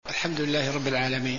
الحمد لله رب العالمين،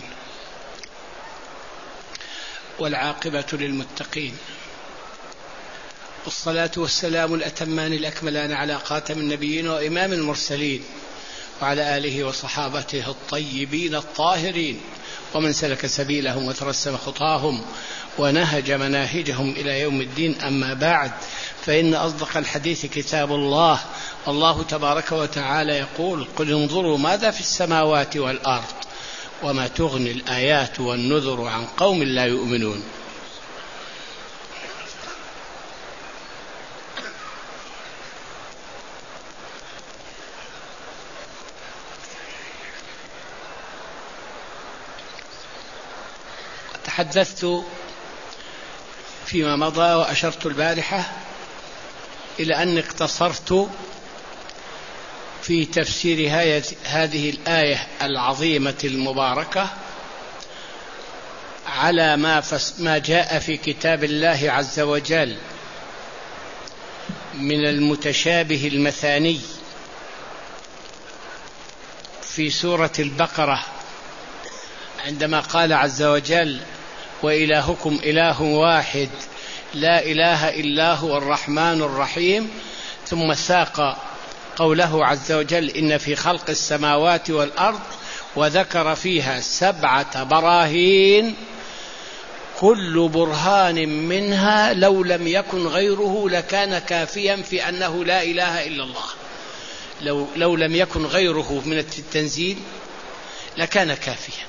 والعاقبة للمتقين، والصلاة والسلام الأتمان الأكملان على خاتم النبيين وإمام المرسلين، وعلى آله وصحابته الطيبين الطاهرين، ومن سلك سبيلهم وترسم خطاهم ونهج مناهجهم إلى يوم الدين. أما بعد، فإن أصدق الحديث كتاب الله. الله تبارك وتعالى يقول: قل انظروا ماذا في السماوات والأرض وما تغني الآيات والنذر عن قوم لا يؤمنون. تحدثت فيما مضى وأشرت البارحة إلى أني اقتصرت في تفسير هذه الآية العظيمة المباركة على ما جاء في كتاب الله عز وجل من المتشابه المثاني في سورة البقرة، عندما قال عز وجل: وإلهكم إله واحد لا إله إلا هو الرحمن الرحيم، ثم ساق قوله عز وجل: إن في خلق السماوات والأرض، وذكر فيها 7 براهين كل برهان منها لو لم يكن غيره لكان كافيا في أنه لا إله إلا الله. لو لم يكن غيره من التنزيل لكان كافيا.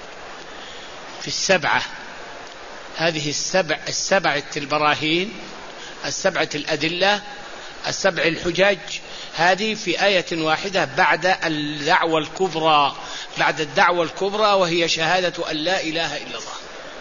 في هذه السبعة البراهين، 7 الأدلة، 7 الحجج، هذه في آية واحدة بعد الدعوة الكبرى، وهي شهادة أن لا إله إلا الله،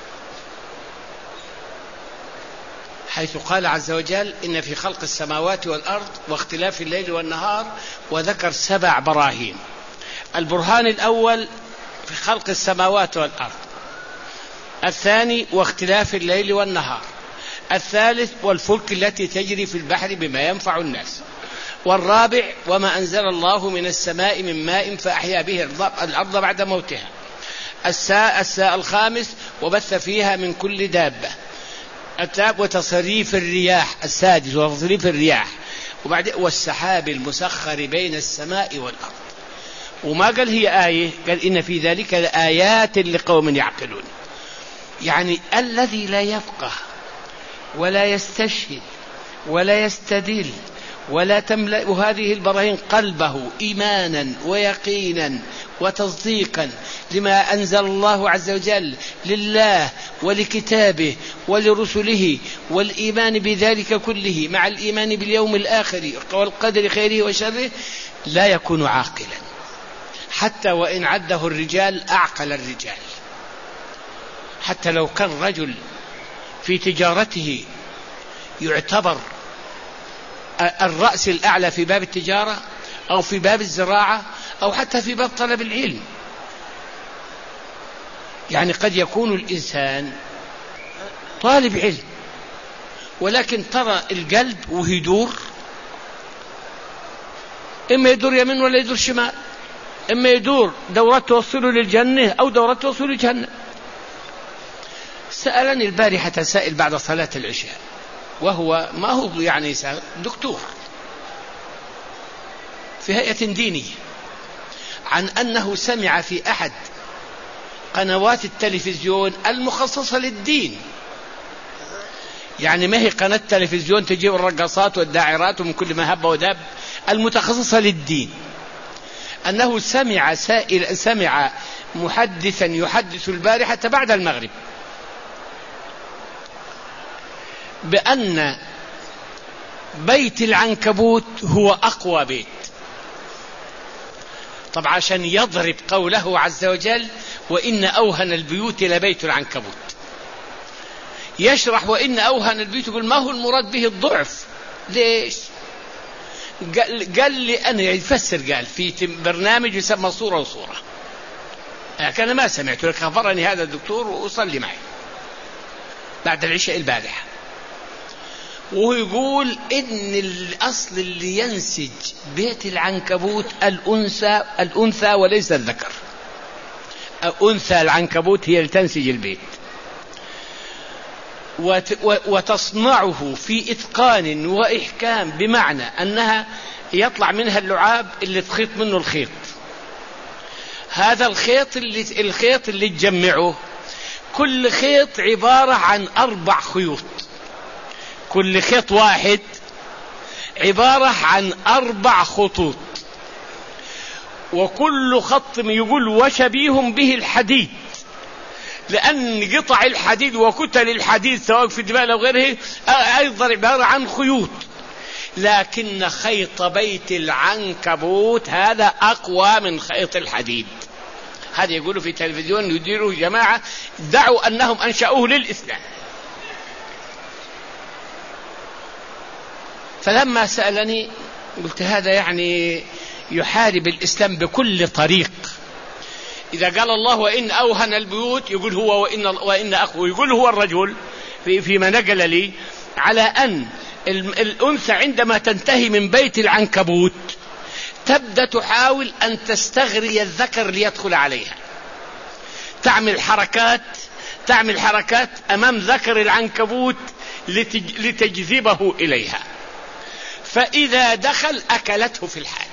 حيث قال عز وجل: إن في خلق السماوات والأرض واختلاف الليل والنهار، وذكر 7 براهين. البرهان الأول في خلق السماوات والأرض، الثاني واختلاف الليل والنهار، الثالث والفلك التي تجري في البحر بما ينفع الناس، والرابع وما أنزل الله من السماء من ماء فأحيا به الأرض بعد موتها، الخامس وبث فيها من كل دابة، وتصريف الرياح، السادس وتصريف الرياح، والسحاب المسخر بين السماء والأرض. وما قال هي آية، قال: إن في ذلك لآيات لقوم يعقلون. يعني الذي لا يفقه ولا يستشهد ولا يستدل ولا تملأ هذه البراهين قلبه إيمانا ويقينا وتصديقا لما أنزل الله عز وجل لله ولكتابه ولرسله، والإيمان بذلك كله مع الإيمان باليوم الآخر والقدر خيره وشره، لا يكون عاقلا، حتى وإن عده الرجال أعقل الرجال. حتى لو كان رجل في تجارته يعتبر الرأس الأعلى في باب التجارة أو في باب الزراعة أو حتى في باب طلب العلم. يعني قد يكون الإنسان طالب علم، ولكن ترى القلب وهو يدور، إما يدور يمين ولا يدور شمال، إما يدور دورة توصله للجنة أو دورة توصله للجنة. سألني البارحة سائل بعد صلاة العشاء، وهو ما هو يعني دكتور في هيئة دينية، عن أنه سمع في أحد قنوات التلفزيون المخصصة للدين، يعني ما هي قناة تلفزيون تجيب الرقصات والداعرات ومن كل ما هب ودب، المتخصصة للدين، أنه سمع محدثا يحدث البارحة بعد المغرب بأن بيت العنكبوت هو أقوى بيت. طبعا عشان يضرب قوله عز وجل: وإن أوهن البيوت لبيت العنكبوت، يشرح وإن أوهن البيوت، يقول: ما هو المراد به الضعف؟ ليش؟ قال لي أنا يفسر، قال في برنامج يسمى صورة وصورة، أنا ما سمعت، لك خبرني هذا الدكتور وصلي معي بعد العشاء البارحة، وهو يقول إن الأصل اللي ينسج بيت العنكبوت الأنثى وليس الذكر. أنثى العنكبوت هي اللي تنسج البيت، وتصنعه في إتقان وإحكام، بمعنى أنها يطلع منها اللعاب اللي تخيط منه الخيط. هذا الخيط اللي تجمعه، كل خيط عبارة عن 4 خيوط، كل خيط واحد عبارة عن 4 خطوط، وكل خط يقول وشبيه به الحديد، لأن قطع الحديد وكتل الحديد سواء في الجبال أو غيره أيضا عبارة عن خيوط، لكن خيط بيت العنكبوت هذا أقوى من خيط الحديد. هذا يقولوا في التلفزيون يديروا جماعة دعوا أنهم أنشأوه للإسلام. فلما سألني قلت هذا يعني يحارب الإسلام بكل طريق. إذا قال الله وإن أوهن البيوت يقول هو وإن أخوه، يقول هو الرجل فيما نقل لي على أن الأنثى عندما تنتهي من بيت العنكبوت تبدأ تحاول أن تستغري الذكر ليدخل عليها، تعمل حركات أمام ذكر العنكبوت لتجذبه إليها، فإذا دخل أكلته في الحال.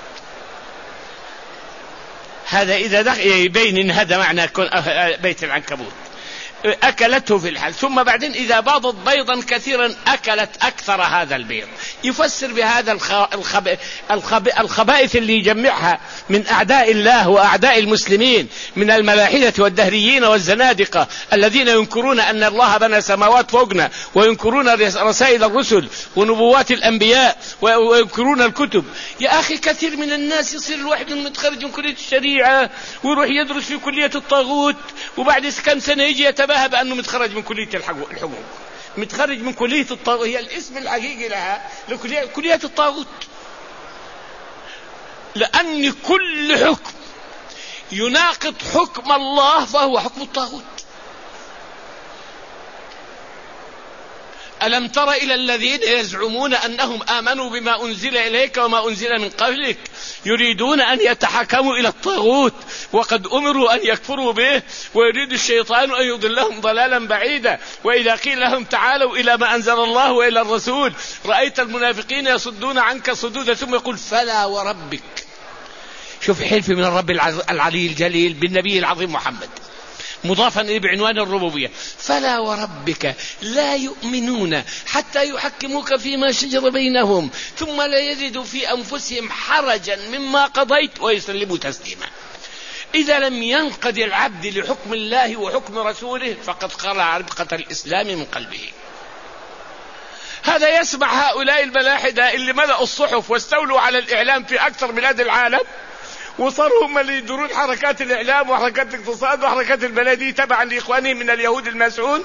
هذا إذا دخل يبين إن هذا معنى بيت العنكبوت، أكلته في الحال. ثم بعدين إذا باضت بيضا كثيرا أكلت أكثر هذا البيض. يفسر بهذا الخبائث اللي يجمعها من أعداء الله وأعداء المسلمين من الملاحدة والدهريين والزنادقة الذين ينكرون أن الله بنى سماوات فوقنا، وينكرون رسائل الرسل ونبوات الأنبياء، وينكرون الكتب. يا أخي كثير من الناس يصير الواحد متخرج من كلية الشريعة ويروح يدرس في كلية الطاغوت، وبعد كم سنة يجي يتباهى بأنه متخرج من كلية الحقوق، متخرج من كلية الطاغوت، هي الاسم الحقيقي لها كلية الطاغوت. لأن كل حكم يناقض حكم الله فهو حكم الطاغوت. ألم تر إلى الذين يزعمون أنهم آمنوا بما أنزل إليك وما أنزل من قبلك يريدون أن يتحكموا إلى الطاغوت وقد أمروا أن يكفروا به، ويريد الشيطان أن يضلهم ضلالا بعيدا. وإذا قيل لهم تعالوا إلى ما أنزل الله وإلى الرسول رأيت المنافقين يصدون عنك صدودا، ثم يقول فلا وربك. شوف حلف من الرب العلي الجليل بالنبي العظيم محمد مضافا إليه بعنوان الربوبية، فلا وربك لا يؤمنون حتى يحكموك فيما شجر بينهم ثم لا يجدوا في أنفسهم حرجا مما قضيت ويسلموا تسليما. إذا لم ينقضي العبد لحكم الله وحكم رسوله فقد خلع ربقة الإسلام من قلبه. هذا يسمع هؤلاء الملاحدة اللي ملأوا الصحف واستولوا على الإعلام في أكثر بلاد العالم، وصاروا هم اللي يدورون حركات الإعلام وحركات الاقتصاد وحركات البلدية تبعا لإخوانهم من اليهود المسعون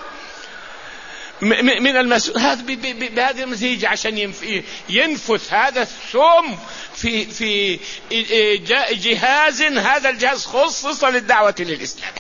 من المسعون. هذا بهذا المزيج عشان ينفث هذا السم في جهاز، هذا الجهاز خصص للدعوة للإسلام.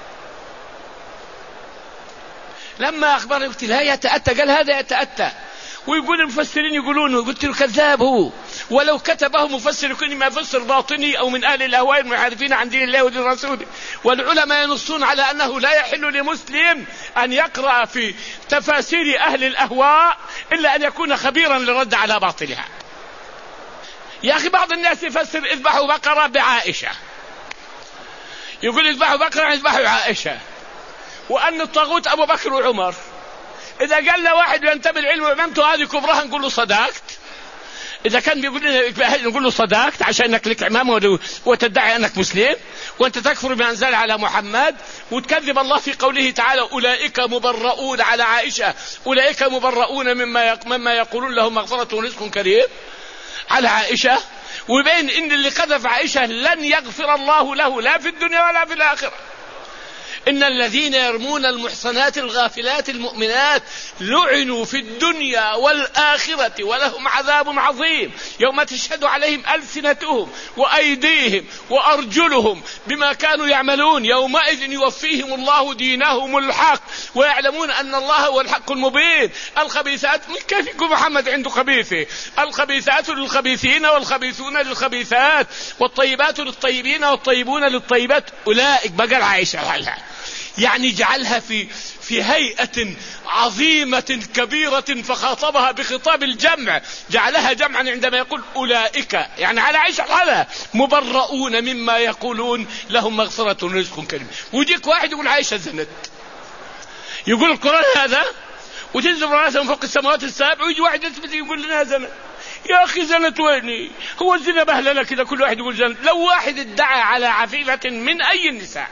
لما أخبرني قلت لا يتأتى، قال هذا يتأتى، ويقول المفسرين يقولون، قلت له كذاب هو، ولو كتبه مفسر يكون ما فسر باطني أو من أهل الأهواء المحارفين عن دين الله ودين رسوله. والعلماء ينصون على أنه لا يحل لمسلم أن يقرأ في تفاسير أهل الأهواء إلا أن يكون خبيرا للرد على باطلها. يا أخي بعض الناس يفسر اذبحوا بقرة بعائشة، يقول اذبحوا بقرة اذبحوا عائشة، وأن الطاغوت أبو بكر وعمر. إذا قال له واحد ينتبه العلم وعمامته هذه كبرها نقول له صدقت. إذا كان بيقول لنا نقول له صدقت عشان أنك لك عمامة وتدعي أنك مسلم وأنت تكفر بما أنزل على محمد وتكذب الله في قوله تعالى أولئك مبرؤون على عائشة، أولئك مبرؤون مما يقولون لهم مغفرة ورزق كريم على عائشة، وبين إن اللي قذف عائشة لن يغفر الله له لا في الدنيا ولا في الآخرة. إن الذين يرمون المحصنات الغافلات المؤمنات لعنوا في الدنيا والآخرة ولهم عذاب عظيم يوم تشهد عليهم ألسنتهم وأيديهم وأرجلهم بما كانوا يعملون يومئذ يوفيهم الله دينهم الحق ويعلمون أن الله هو الحق المبين. الخبيثات كيف يكون محمد عنده خبيثة؟ الخبيثات للخبيثين والخبيثون للخبيثات والطيبات للطيبين والطيبون للطيبات أولئك. بقى عائشة حالها يعني جعلها في هيئة عظيمة كبيرة فخاطبها بخطاب الجمع، جعلها جمعا عندما يقول أولئك، يعني على عائشة حالها مبرؤون مما يقولون لهم مغفرة ورزق كريم. ويجيك واحد يقول عائشة زنت، يقول القرآن هذا وتنزل رأسها من فوق السماوات السابع، ويجي واحد يثبت يقول لنا زنت. يا أخي زنت ويني؟ هو الزنا بهلنا كذا كل واحد يقول زنت؟ لو واحد ادعى على عفيفة من أي النساء،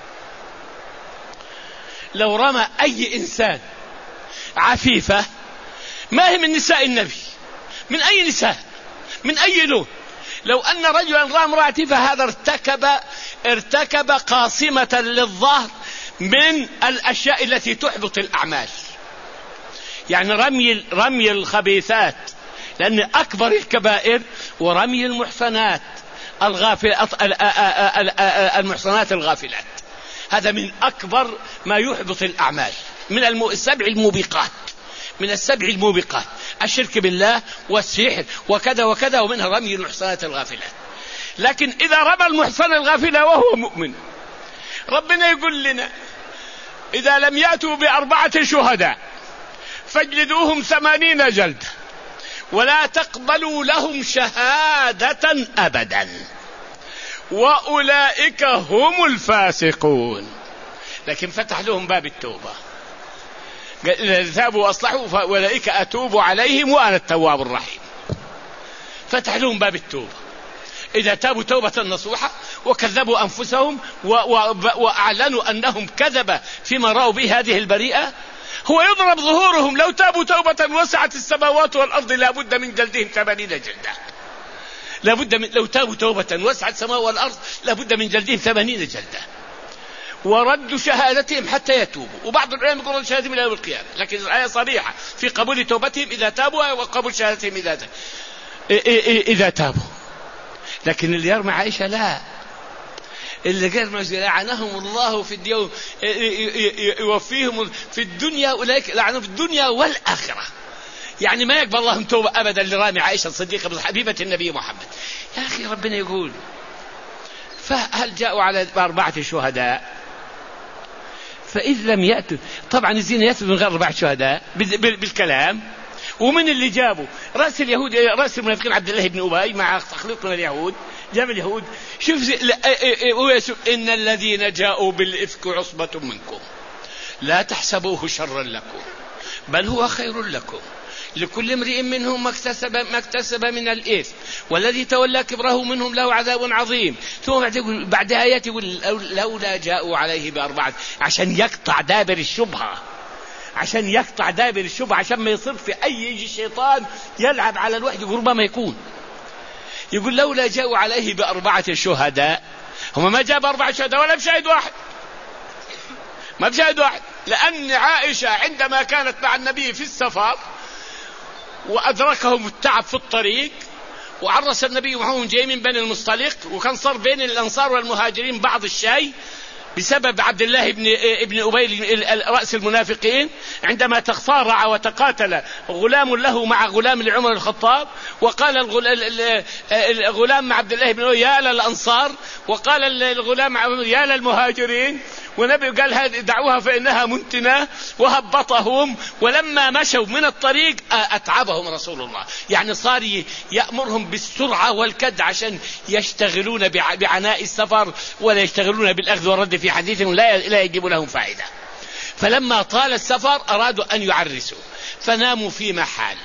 لو رمى أي إنسان عفيفة ما هي من نساء النبي، من أي نساء، من أي لون، لو أن رجلا رمى امرأة عفيفة هذا ارتكب قاصمة للظهر من الأشياء التي تحبط الأعمال. يعني رمي الخبيثات لأن أكبر الكبائر، ورمي المحصنات المحصنات الغافلات هذا من أكبر ما يحبط الأعمال، من السبع الموبقات، من السبع الموبقات، الشرك بالله والسحر وكذا وكذا، ومنها رمي المحصنات الغافلات. لكن إذا رمى المحصنة الغافلة وهو مؤمن، ربنا يقول لنا إذا لم يأتوا ب4 شهداء فاجلدوهم 80 جلدة ولا تقبلوا لهم شهادة أبدا وأولئك هم الفاسقون. لكن فتح لهم باب التوبة، إذا تابوا وأصلحوا فأولئك أتوب عليهم وأنا التواب الرحيم. فتح لهم باب التوبة إذا تابوا توبة نصوحة وكذبوا أنفسهم وأعلنوا أنهم كذب فيما رأوا به هذه البريئة، هو يضرب ظهورهم. لو تابوا توبة وسعت السماوات والأرض لابد من جلدهم 80 جلدة، لو تابوا توبة وسعت السماء والأرض لابد من جلدهم 80 جلدة، وردوا شهادتهم حتى يتوبوا. وبعض العلماء يقولون شهادتهم إلى يوم القيامة، لكن الآية صريحة في قبول توبتهم إذا تابوا وقبول شهادتهم إذا تابوا. لكن اللي يرمى عائشة لا، اللي يرمى لعنهم الله في اليوم يوفيهم في الدنيا، أولئك لعنهم في الدنيا والآخرة. يعني ما يقبل الله توبة أبدا لرامي عائشة الصديقة حبيبة النبي محمد. يا أخي ربنا يقول فهل جاءوا على 4 شهداء؟ فإذ لم يأتوا، طبعا الزنا يأتوا من غير 4 شهداء بالكلام. ومن اللي جابوا رأس اليهود، رأس المنافقين عبد الله بن أبي مع تخليط من اليهود، جاب اليهود. شوف إن الذين جاءوا بالإفك عصبة منكم لا تحسبوه شرا لكم بل هو خير لكم، لكل امرئ منهم ما اكتسب من الإثم والذي تولى كبره منهم له عذاب عظيم. ثم بعد آيات يقول لولا جاءوا عليه ب4، عشان يقطع دابر الشبهة، عشان يقطع دابر الشبهة، عشان ما يصير في أي شيطان يلعب على الواحد يقول ما يكون. يقول لولا جاءوا عليه ب4 شهداء. هم ما جاب 4 شهداء ولا بشاهد واحد، ما بشاهد واحد، لأن عائشة عندما كانت مع النبي في السفر وأدركهم التعب في الطريق وعرس النبي معهم جاي من بني المصطلق، وكان صار بين الأنصار والمهاجرين بعض الشيء بسبب عبد الله ابن أبي رأس المنافقين، عندما تصارع وتقاتل غلام له مع غلام لعمر الخطاب، وقال الغلام مع عبد الله بن أبي يا للأنصار، وقال الغلام مع يا للمهاجرين، ونبي قال هذه دعوها فإنها منتنة، وهبطهم. ولما مشوا من الطريق أتعبهم رسول الله، يعني صار يأمرهم بالسرعة والكد عشان يشتغلون بعناء السفر ولا يشتغلون بالأخذ والرد في حديثهم لا يجيب لهم فائدة. فلما طال السفر أرادوا أن يعرسوا فناموا في محل،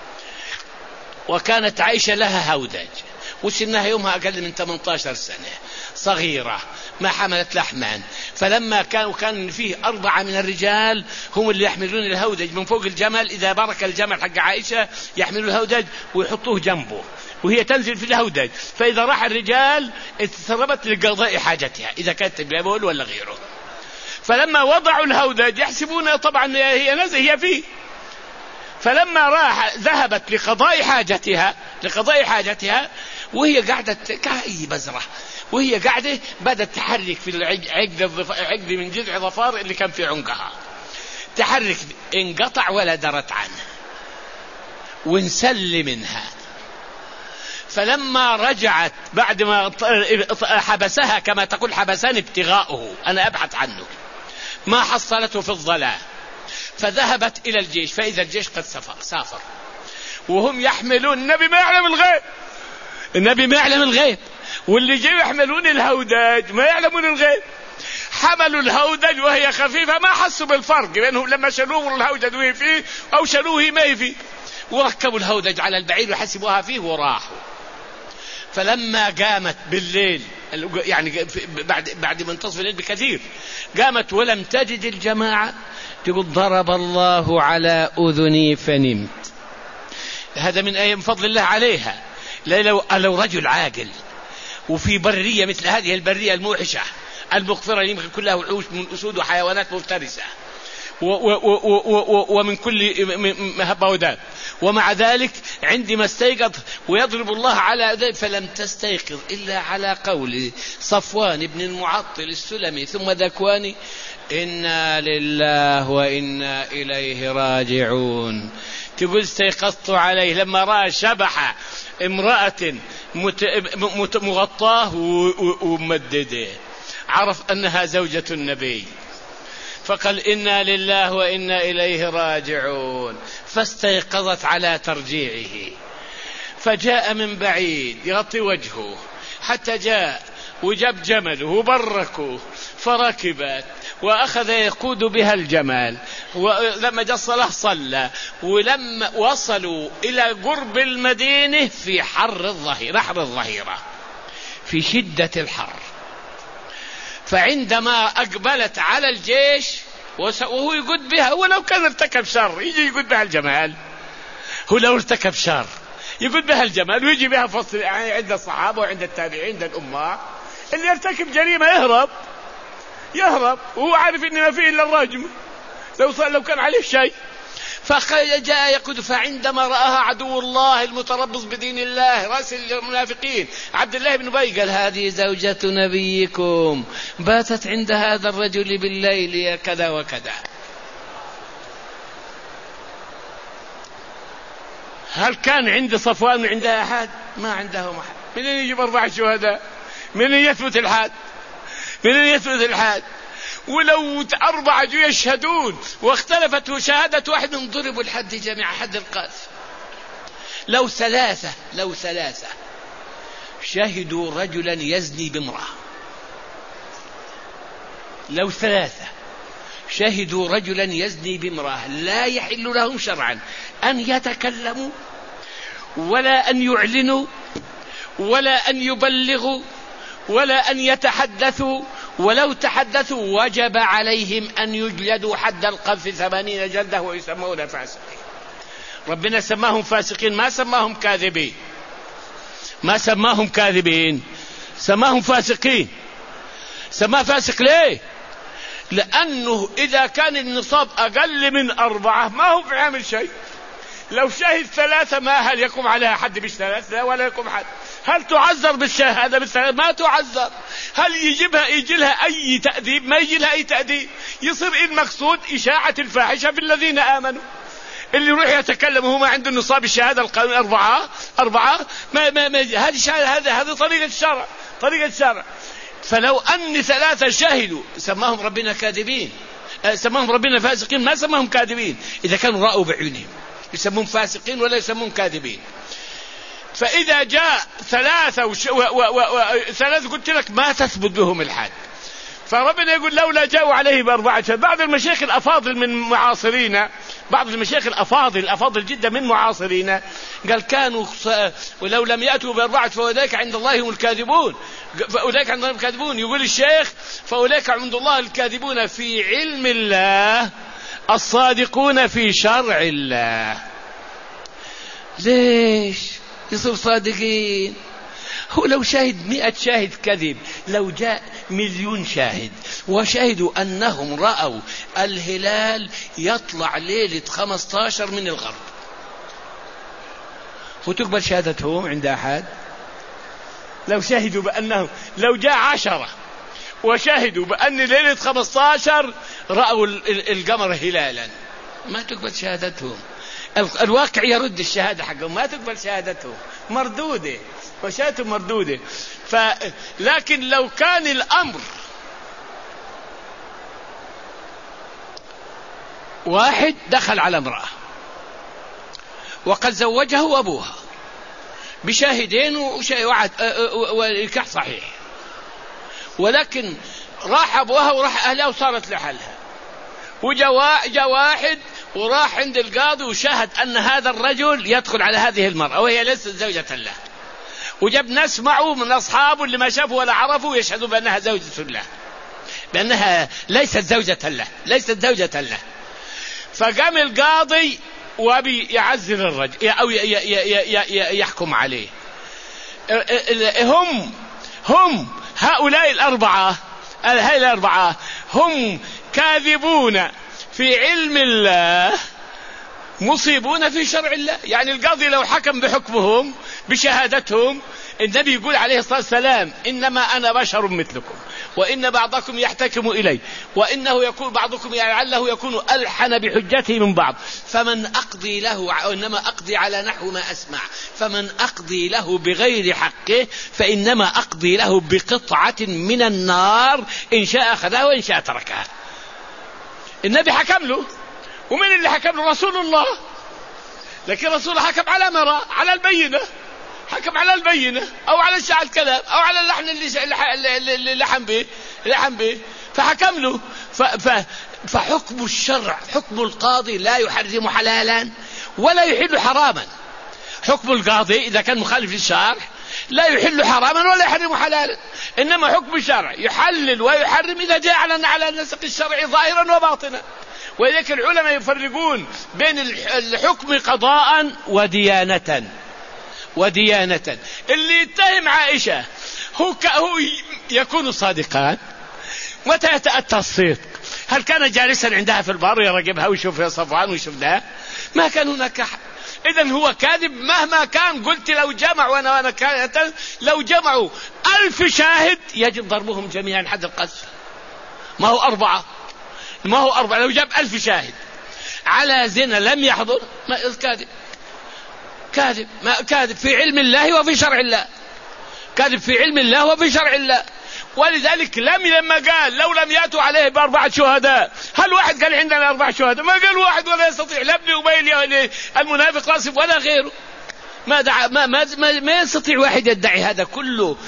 وكانت عائشة لها هودج وسنها يومها أقل من 18 سنة، صغيرة ما حملت لحما. فلما كان فيه 4 من الرجال هم اللي يحملون الهودج من فوق الجمل، إذا برك الجمل حق عائشة يحملوا الهودج ويحطوه جنبه وهي تنزل في الهودج، فإذا راح الرجال اتسربت لقضاء حاجتها إذا كانت بول ولا غيره. فلما وضعوا الهودج يحسبون طبعا هي فيه، فلما ذهبت لقضاء حاجتها وهي قاعدة كأي بزرة، وهي قاعدة بدأت تحرك في العقد من جذع ظفار اللي كان في عنقها، تحرك، انقطع ولا درت عنه وانسل منها. فلما رجعت بعد ما حبسها كما تقول حبسان ابتغاؤه، أنا أبحث عنه، ما حصلته في الظلام، فذهبت إلى الجيش، فإذا الجيش قد سافر وهم يحملون، النبي ما يعلم الغيب، واللي جاي يحملون الهودج ما يعلمون الغيب. حملوا الهودج وهي خفيفة، ما حسوا بالفرق بينهم لما شلوه الهودج وهي فيه أو شلوه ما فيه، وركبوا الهودج على البعير وحسبوها فيه وراحوا. فلما قامت بالليل، يعني بعد منتصف الليل بكثير، قامت ولم تجد الجماعة، تقول ضرب الله على أذني فنمت. هذا من أيام فضل الله عليها. لو رجل عاقل وفي برية مثل هذه البرية الموحشة المغفرة يمكن كلها وحوش من أسود وحيوانات مفترسة ومن كل هبة وداب، ومع ذلك عندما استيقظ ويضرب الله على ذلك فلم تستيقظ إلا على قول صفوان بن المعطل السلمي ثم ذكواني: إنا لله وإنا إليه راجعون. تقول استيقظت عليه لما رأى شبح امرأة مغطاه وممدده، عرف أنها زوجة النبي، فقال إنا لله وإنا إليه راجعون، فاستيقظت على ترجيعه، فجاء من بعيد يغطي وجهه حتى جاء وجاب جمله وبركه، فركبت وأخذ يقود بها الجمال، ولما جاء الصلاة صلى. ولما وصلوا إلى قرب المدينة في حر الظهيرة في شدة الحر، فعندما أقبلت على الجيش وهو يقود بها، ولو كان ارتكب شر يجي يقود بها الجمال، هو لو ارتكب شر يقود بها الجمال ويجي بها فصل عند الصحابة وعند التابعين عند الأمة. اللي يرتكب جريمة يهرب وهو عارف إن ما فيه إلا الرجم لو كان عليه شيء. فجاء يقود، فعندما رآها عدو الله المتربص بدين الله رأس المنافقين عبد الله بن أبي قال: هذه زوجة نبيكم باتت عند هذا الرجل بالليل كذا وكذا. هل كان عند صفوان عندها أحد؟ ما عندهم أحد. من يجيب 4 شهداء؟ من يثبت الحاد؟ ولو 4 يشهدون واختلفت شهادة واحد من ضربوا الحد جميع، حد القذف. لو ثلاثة شهدوا رجلا يزني بامرأة، لو 3 شهدوا رجلا يزني بامرأة، لا يحل لهم شرعا أن يتكلموا ولا أن يعلنوا ولا أن يبلغوا ولا أن يتحدثوا، ولو تحدثوا وجب عليهم أن يجلدوا حد القذف 80 جلدة ويسمون فاسقين. ربنا سماهم فاسقين، ما سماهم كاذبين، سماهم فاسقين. سماه فاسق ليه؟ لأنه إذا كان النصاب أقل من 4 ما هو في عامل شيء. لو شهد 3 ما هل يقوم عليها حد بالثلاث؟ لا، ولا يقوم حد. هل تعذر بالشهادة بالثلاث؟ ما تعذر. هل يجي لها أي تأديب؟ ما يجي لها أي تأديب. يصير المقصود إشاعة الفاحشة في الذين آمنوا. اللي يروح يتكلم وهو ما عنده نصاب الشهادة القانون 4 هذه شهادة، هذه طريقة الشرع. فلو أن 3 شهدوا سماهم ربنا كاذبين، سماهم ربنا فاسقين، ما سماهم كاذبين. إذا كانوا رأوا بعيونهم يسمون فاسقين ولا يسمون كاذبين. فإذا جاء 3 3 قلت لك ما تثبت بهم الحد. فربنا يقول لولا جاءوا عليه ب4 شهداء. بعض المشايخ الأفاضل من معاصرين، بعض المشايخ الأفاضل جدا من معاصرين قال كانوا ولو لم يأتوا ب4 فأولئك عند الله هم الكاذبون. فأولئك عند الله الكاذبون. يقول الشيخ فأولئك عند الله الكاذبون في علم الله الصادقون في شرع الله. ليش يصير صادقين؟ هو لو شاهد 100 شاهد كذب، لو جاء 1,000,000 شاهد وشهدوا أنهم رأوا الهلال يطلع ليلة 15 من الغرب، وتقبل شهادتهم عند أحد؟ لو شهدوا بأنهم، لو جاء 10 وشهدوا بأن ليلة 15 رأوا القمر هلالا، ما تقبل شهادتهم. الواقع يرد الشهادة حقهم، ما تقبل شهادتهم، مردودة، وشهادتهم مردودة. لكن لو كان الأمر واحد دخل على امرأة وقد زوجه أبوها بشاهدين ونكاح صحيح، ولكن راح أبوها وراح أهلها وصارت لحالها، وجاء واحد وراح عند القاضي وشاهد أن هذا الرجل يدخل على هذه المرأة وهي ليست زوجة له، وجاب ناس معه من أصحابه اللي ما شافوا ولا عرفوا يشهدوا بأنها زوجة له، بأنها ليست زوجة له، ليست زوجة له. فقام القاضي وابي يعزل الرجل أو يحكم عليه. هم هؤلاء الأربعة هم كاذبون في علم الله، مصيبون في شرع الله. يعني القاضي لو حكم بحكمهم بشهادتهم، النبي يقول عليه الصلاة والسلام: إنما أنا بشر مثلكم وإن بعضكم يحتكم إلي وإنه يكون بعضكم لعله يكون ألحن بحجته من بعض، فمن أقضي له، إنما أقضي على نحو ما أسمع، فمن أقضي له بغير حقه فإنما أقضي له بقطعة من النار، إن شاء أخذها وإن شاء تركها. النبي حكم له، ومن اللي حكم له؟ رسول الله. لكن رسول الله حكم على مرة، على البينة، حكم على البينة أو على الشاع الكلام أو على اللحن اللي لحن به فحكم له. فحكم الشرع، حكم القاضي لا يحرم حلالا ولا يحل حراما. حكم القاضي إذا كان مخالف للشرع لا يحل حراما ولا يحرم حلالا، إنما حكم الشرع يحلل ويحرم إذا جاء على النسق الشرعي ظاهرا وباطنا. ولذلك العلماء يفرقون بين الحكم قضاء وديانة. اللي يتهم عائشة هو يكون صادقا. متى يتأتى الصدق؟ هل كان جالسا عندها في البار يراقبها ويشوف صفوان ويشوف ده؟ ما كان هناك أحد. إذن هو كاذب مهما كان. قلت لو جمعوا لو جمعوا 1000 شاهد يجب ضربهم جميعا حد القذف. ما هو 4 لو جاب 1000 شاهد على زنا لم يحضر، ما كاذب في علم الله وفي شرع الله، كاذب في علم الله وفي شرع الله. ولذلك لما قال لو لم يأتوا عليه ب4 شهداء، هل واحد قال عندنا 4 شهداء؟ ما قال واحد ولا يستطيع، لا ابن أبي المنافق راسب ولا غيره. ما يستطيع واحد يدعي هذا كله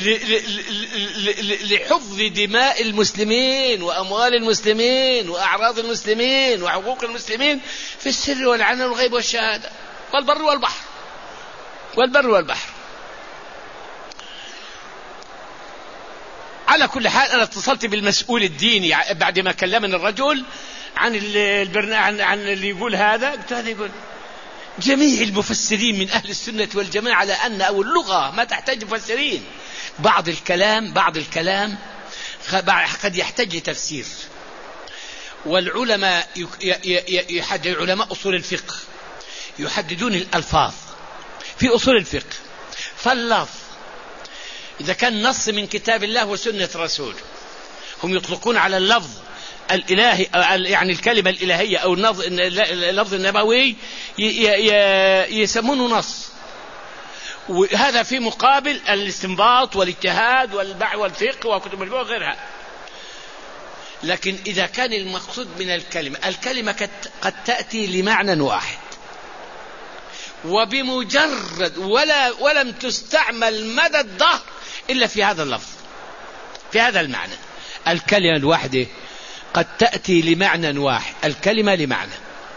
لحفظ دماء المسلمين وأموال المسلمين وأعراض المسلمين وحقوق المسلمين في السر والعلن والغيب والشهادة والبر والبحر. على كل حال أنا اتصلت بالمسؤول الديني بعد ما كلمني الرجل عن اللي يقول هذا. قلت هذا يقول جميع المفسرين من أهل السنة والجماعة على أن أو اللغة ما تحتاج مفسرين. بعض الكلام قد يحتاج لتفسير. والعلماء علماء أصول الفقه يحددون الألفاظ في أصول الفقه. فاللفظ إذا كان نص من كتاب الله وسنة رسول، هم يطلقون على اللفظ الإلهي يعني الكلمة الإلهية أو اللفظ النبوي يسمونه نص، وهذا في مقابل الاستنباط والاجتهاد والفقه وكتب الفقه وغيرها. لكن إذا كان المقصود من الكلمة قد تأتي لمعنى واحد وبمجرد ولم تستعمل مدى الدهر إلا في هذا اللفظ، في هذا المعنى. الكلمة الواحدة قد تأتي لمعنى واحد، الكلمة لمعنى.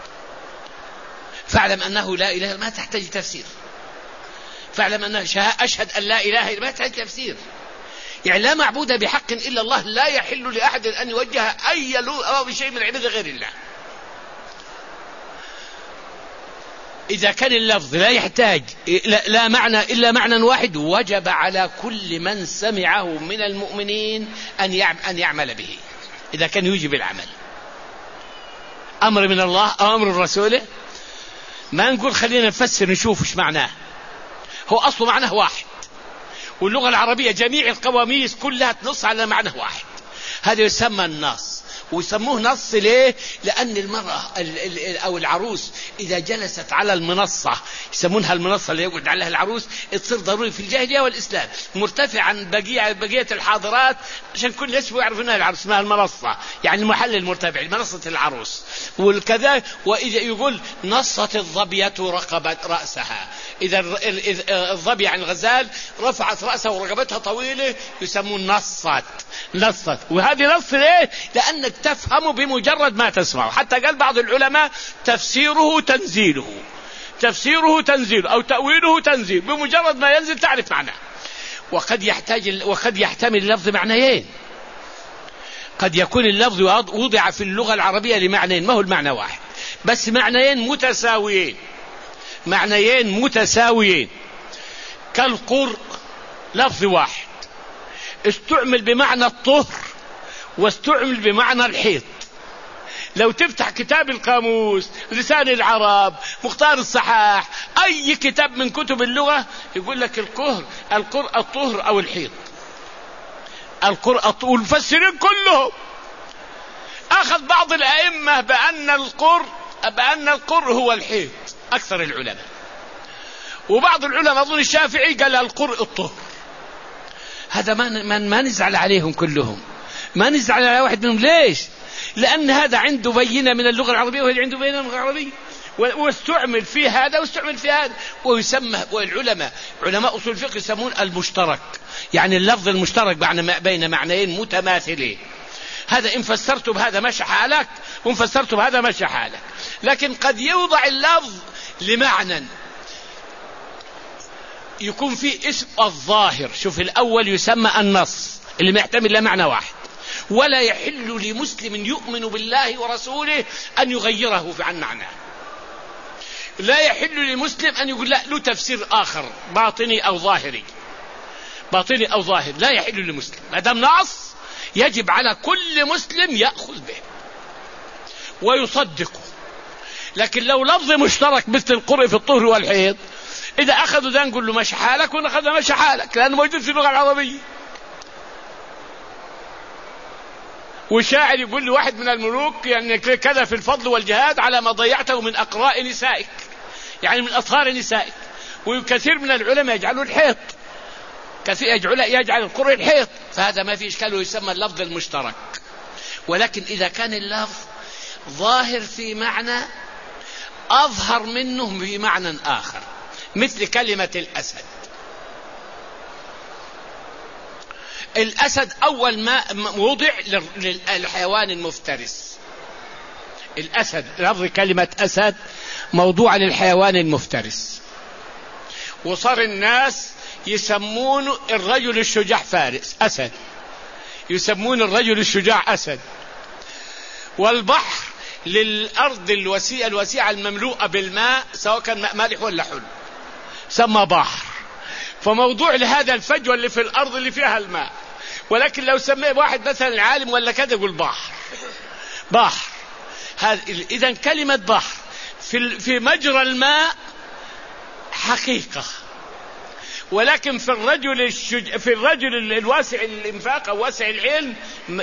فاعلم أنه لا إله، ما تحتاج تفسير. فاعلم أنه أشهد أن لا إله إلا، ما تحتاج تفسير. يعني لا معبود بحق إلا الله، لا يحل لأحد أن يوجه أي بشيء من عبادة غير الله. إذا كان اللفظ لا يحتاج لا معنى إلا معنى واحد، وجب على كل من سمعه من المؤمنين أن يعمل به. إذا كان يوجب العمل، أمر من الله أو أمر رسوله، ما نقول خلينا نفسر نشوف إيش معناه. هو أصله معناه واحد، واللغة العربية جميع القواميس كلها تنص على معنى واحد. هذا يسمى النص، ويسموه نص ليه؟ لأن المرأة أو العروس إذا جلست على المنصة، يسمونها المنصة اللي يقعد عليها العروس، تصير ضروري في الجاهلية والإسلام مرتفع عن بقية الحاضرات، عشان كل يسموا يعرفوا أنها العروس، اسمها المنصة، يعني المحل المرتفع، منصة العروس. والكذا وإذا يقول نصت الظبية رقبة رأسها، إذا الظبية عن الغزال رفعت رأسها ورقبتها طويلة يسمون نصت. وهذه نص ليه؟ لأنك تفهم بمجرد ما تسمعه. حتى قال بعض العلماء تفسيره تنزيله أو تأويله تنزيل، بمجرد ما ينزل تعرف معناه. وقد يحتمل اللفظ معنيين، قد يكون اللفظ وضع في اللغة العربية لمعنيين، ما هو المعنى واحد، بس معنيين متساويين. كالقر لفظ واحد استعمل بمعنى الطهر واستعمل بمعنى الحيض. لو تفتح كتاب القاموس، لسان العرب، مختار الصحاح، أي كتاب من كتب اللغة يقول لك القر الطهر أو الحيض. والمفسرين كلهم أخذ بعض الأئمة بأن القر هو الحيض، أكثر العلماء، وبعض العلماء أظن الشافعي قال القر الطهر. هذا ما نزعل عليهم كلهم، ما نزعل على واحد منهم. ليش؟ لأن هذا عنده بينة من اللغة العربية وهذا عنده بينة من اللغة العربية، واستعمل في هذا واستعمل في هذا. ويسمى علماء أصول الفقه يسمون المشترك، يعني اللفظ المشترك بين معنيين متماثلين. هذا إن فسرت بهذا مشى حالك، وإن فسرت بهذا مشى حالك. لكن قد يوضع اللفظ لمعنى يكون فيه اسم الظاهر. شوف، الأول يسمى النص اللي ما يحتمل لا معنى واحد، ولا يحل لمسلم يؤمن بالله ورسوله أن يغيره عن معناه. لا يحل لمسلم أن يقول له تفسير آخر باطني أو ظاهري، لا يحل لمسلم. ما دام نص يجب على كل مسلم يأخذ به ويصدقه. لكن لو لفظ مشترك مثل القرء في الطهر والحيض، إذا أخذوا ذا نقول له مشى حالك، ونأخذ مشى حالك، لأنه موجود في اللغة العربية. وشاعر يقول لواحد من الملوك يعني كذا في الفضل والجهاد على ما ضيعته من أقراء نسائك، يعني من أطهار نسائك. وكثير من العلماء يجعلوا الحيض، كثير يجعل القرء الحيض، فهذا ما في إشكال، ويسمى اللفظ المشترك. ولكن إذا كان اللفظ ظاهر في معنى أظهر منه في معنى آخر، مثل كلمة الأسد أول ما وضع للحيوان المفترس. الأسد، لفظ كلمة أسد موضوع للحيوان المفترس، وصار الناس يسمون الرجل الشجاع فارس أسد، يسمون الرجل الشجاع أسد. والبحر للأرض الوسيعة المملوءة بالماء، سواء كان ماء مالح ولا حلو، سمى بحر. فموضوع لهذا الفجوة اللي في الأرض اللي فيها الماء. ولكن لو سميه واحد مثلا عالم ولا كذا يقول بحر. إذا كلمة بحر في مجرى الماء حقيقة، ولكن في الرجل الواسع الإنفاق أو واسع العلم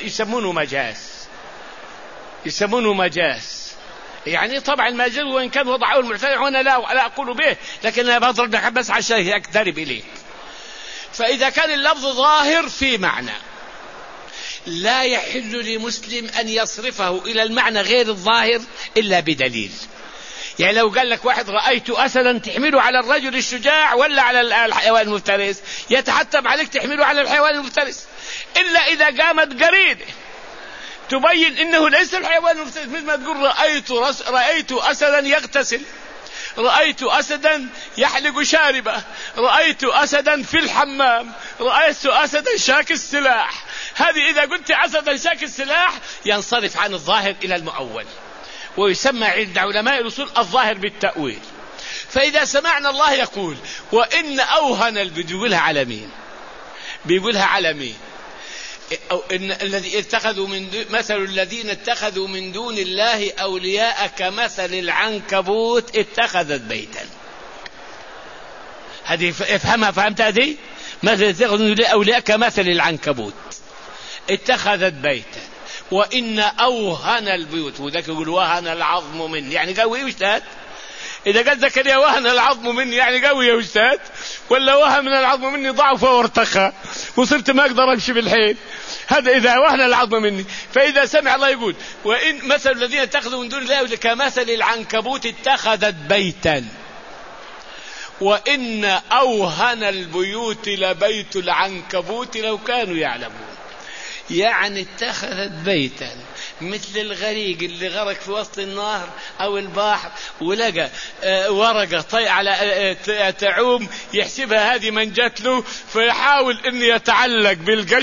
يسمونه مجاز. يعني طبعا المجاز وإن كان وضعه المعتدل، وأنا لا أقول به، لكن أنا بضرب لك بس عشان أقترب إليه. فإذا كان اللفظ ظاهر في معنى، لا يحل لمسلم أن يصرفه إلى المعنى غير الظاهر إلا بدليل. يعني لو قال لك واحد رأيت أسدا، تحمله على الرجل الشجاع ولا على الحيوان المفترس؟ يتحتم عليك تحمله على الحيوان المفترس، إلا إذا قامت قرينة تبين إنه ليس الحيوان المفترس. مثل ما تقول رأيت أسدا يغتسل، رأيت أسدا يحلق شاربه، رأيت أسدا في الحمام، رأيت أسدا شاك السلاح. هذه إذا قلت أسدا شاك السلاح ينصرف عن الظاهر إلى المؤول، ويسمى عند علماء الأصول الظاهر بالتأويل. فإذا سمعنا الله يقول وإن أوهن بيقولها على مين؟ بيقولها على مين؟ أو إن الذي اتخذوا مثل الذين اتخذوا من دون الله أولياء كمثل العنكبوت اتخذت بيتا. هذه افهمها، فهمت هذه؟ مثل اتخذوا أولياء كمثل العنكبوت اتخذت بيتا وإن أوهن البيوت، وذاك يقول وهن العظم مني، يعني قوي يا أستاذ. إذا قال زكريا وهن العظم مني يعني قوي يا أستاذ، ولا وهن من العظم مني ضعف وارتخى وصرت ما أقدر أمشي بالحيل، هذا إذا وهن العظم مني. فإذا سمع الله يقول وإن مثل الذين اتخذوا من دون الله كمثل العنكبوت اتخذت بيتا وإن أوهن البيوت لبيت العنكبوت لو كانوا يعلمون. يعني اتخذت بيتا مثل الغريق اللي غرق في وسط النهر أو البحر ولقى ورقة على تعوم، يحسبها هذه من جات له، فيحاول أن يتعلق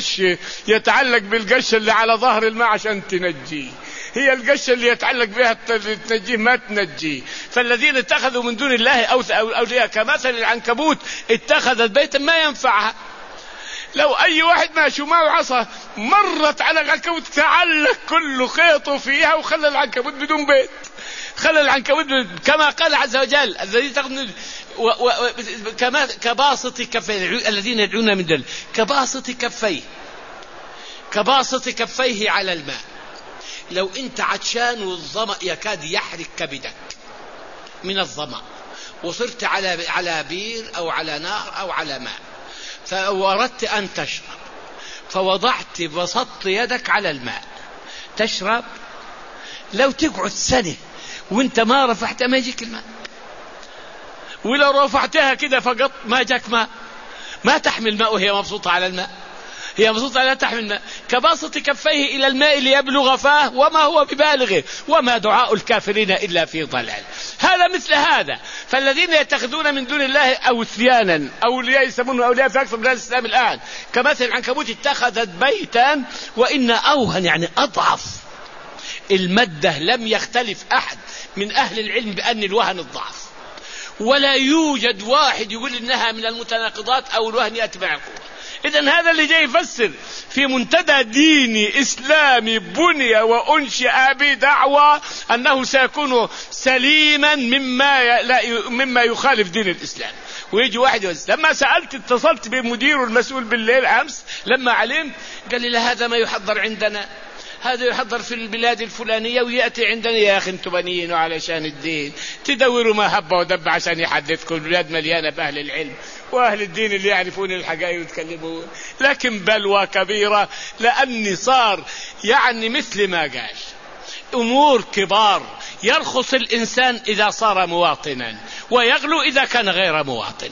بالقش اللي على ظهر الماء عشان تنجيه. هي القشة اللي يتعلق بها تنجيه ما تنجيه. فالذين اتخذوا من دون الله أولياء كمثل العنكبوت اتخذت بيتا ما ينفعها. لو أي واحد ماشي ومعه عصا مرت على العنكبوت تعلق كل خيطه فيها وخلى العنكبوت بدون بيت، خلى العنكبوت كما قال عز وجل الذي تخذ كباسط كفيه، الذين يدعون من دون كباسط كفيه على الماء. لو انت عطشان والظمأ يكاد يحرق كبدك من الظمأ وصرت على بير أو على نهر أو على ماء فأردت أن تشرب، بسطت يدك على الماء تشرب، لو تقعد سنة وانت ما رفعت ما يجيك الماء، ولو رفعتها كده فقط ما جاك ماء. ما تحمل ماء وهي مبسوطة على الماء، هي مبسوطة لا تحمل ماء. كباسط كفيه إلى الماء ليبلغ فاه وما هو ببالغه وما دعاء الكافرين إلا في ضلال. هذا مثل هذا. فالذين يتخذون من دون الله أوثيانا أولياء يسمونه أولياء في أكثر من الإسلام الآن كمثل العنكبوت اتخذت بيتا وإن أوهن يعني أضعف. المادة لم يختلف أحد من أهل العلم بأن الوهن الضعف، ولا يوجد واحد يقول إنها من المتناقضات أو الوهن يأتي مع القوة. إذن هذا اللي جاي يفسر في منتدى ديني إسلامي بني وأنشئ بدعوى أنه سيكون سليما مما يخالف دين الإسلام، ويجي واحد يوزن. لما سألت اتصلت بمدير المسؤول بالليل أمس لما علمت قال لي لا هذا ما يحضر عندنا، هذا يحضر في البلاد الفلانية ويأتي عندنا. يا أخي انتم بنيين علشان الدين تدوروا ما هب ودب عشان يحدثكم. البلاد مليانة بأهل العلم وأهل الدين اللي يعرفون الحقائق ويتكلمون، لكن بلوى كبيرة لأني صار يعني مثل ما قال أمور كبار. يرخص الإنسان إذا صار مواطنا ويغلو إذا كان غير مواطن.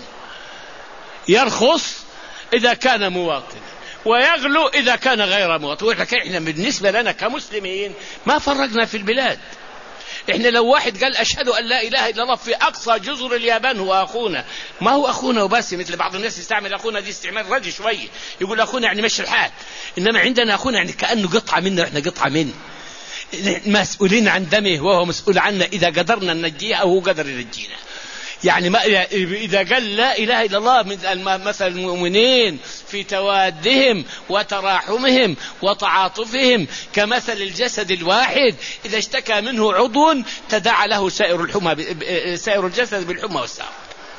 يرخص إذا كان مواطن ويغلو إذا كان غير مواطن. إحنا بالنسبة لنا كمسلمين ما فرقنا في البلاد. إحنا لو واحد قال أشهد أن لا إله إلا الله في أقصى جزر اليابان هو أخونا، ما هو أخونا وبس. مثل بعض الناس يستعمل أخونا دي استعمال رجل شوية، يقول أخونا يعني مشي الحال، إنما عندنا أخونا يعني كأنه قطعة منه وإحنا قطعة منه، مسؤولين عن دمه وهو مسؤول عنا إذا قدرنا ننجيه أو هو قدر ينجينا. يعني ما إذا قال لا إله إلا الله مثل المؤمنين في توادهم وتراحمهم وتعاطفهم كمثل الجسد الواحد إذا اشتكى منه عضو تداعى له سائر الجسد بالحمى والسهر.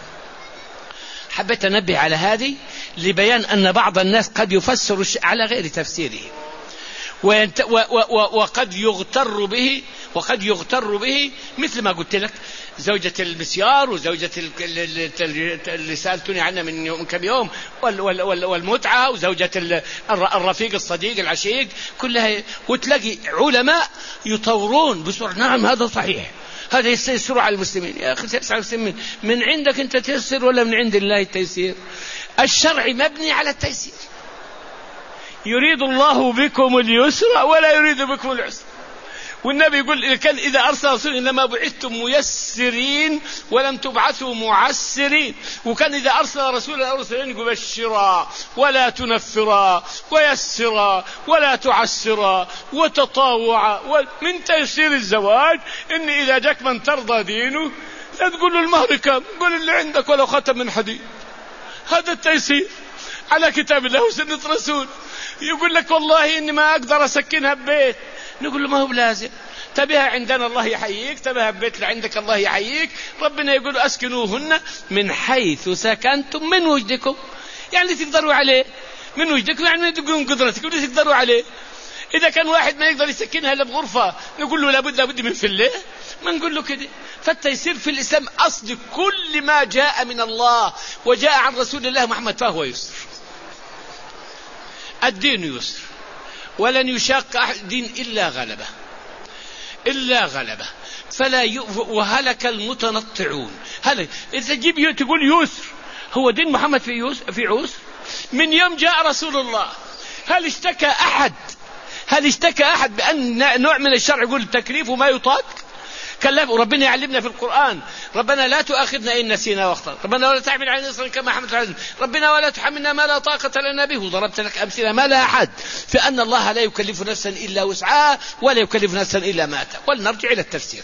حبيت أنبه على هذه لبيان أن بعض الناس قد يفسر على غير تفسيره وقد يغتر به مثل ما قلت لك زوجة المسيار وزوجة اللي سألتني عنها من كم يوم والمتعة وزوجة الرفيق الصديق العشيق كلها. وتلاقي علماء يطورون بسرعة نعم هذا صحيح هذا يسير على المسلمين. يا أخي تيسر على المسلمين من عندك أنت تيسر ولا من عند الله التيسير؟ الشرع مبني على التيسير. يريد الله بكم اليسر ولا يريد بكم العسر. والنبي يقول إذا أرسل رسول إنما بعثتم ميسرين ولم تبعثوا معسرين. وكان إذا أرسل رسولا أو رسولين يقول بشرا ولا تنفرا ويسرا ولا تعسرا وتطاوعا. من تيسير الزواج إن إذا جاك من ترضى دينه لا تقول له المهر كم، قول اللي عندك ولو خاتم من حديد. هذا التيسير على كتاب الله وسنة رسول. يقول لك والله إني ما أقدر أسكنها ببيت، نقول له ما هو لازم، تبيها عندنا الله يحييك، تبيها ببيت اللي عندك الله يحييك. ربنا يقول أسكنوهن من حيث سكنتم من وجدكم، يعني تقدروا عليه من وجدكم، يعني تقولون قدرتك تقدروا عليه. إذا كان واحد ما يقدر يسكنها إلا بغرفة نقول له لابد من فله، ما نقول له كده. فالتيسير في الإسلام أصل كل ما جاء من الله وجاء عن رسول الله محمد فهو يسر. الدين يسر، ولن يشاق أحد دين إلا غلبه فلا وهلك المتنطعون. هل إذا تجيب تقول يسر، هو دين محمد في عسر؟ من يوم جاء رسول الله هل اشتكى أحد بأن نوع من الشرع يقول التكليف وما يطاق؟ كلا. ربنا يعلمنا في القرآن ربنا لا تؤاخذنا إن نسينا واخطأنا، ربنا ولا تحمل علينا إصرا كما حملت على ربنا ولا تحملنا ما لا طاقة لنا به. وضربت لك أمثلة ما لها حد، فأن الله لا يكلف نفسا إلا وسعها ولا يكلف نفسا إلا ما آتاها. ولنرجع إلى التفسير.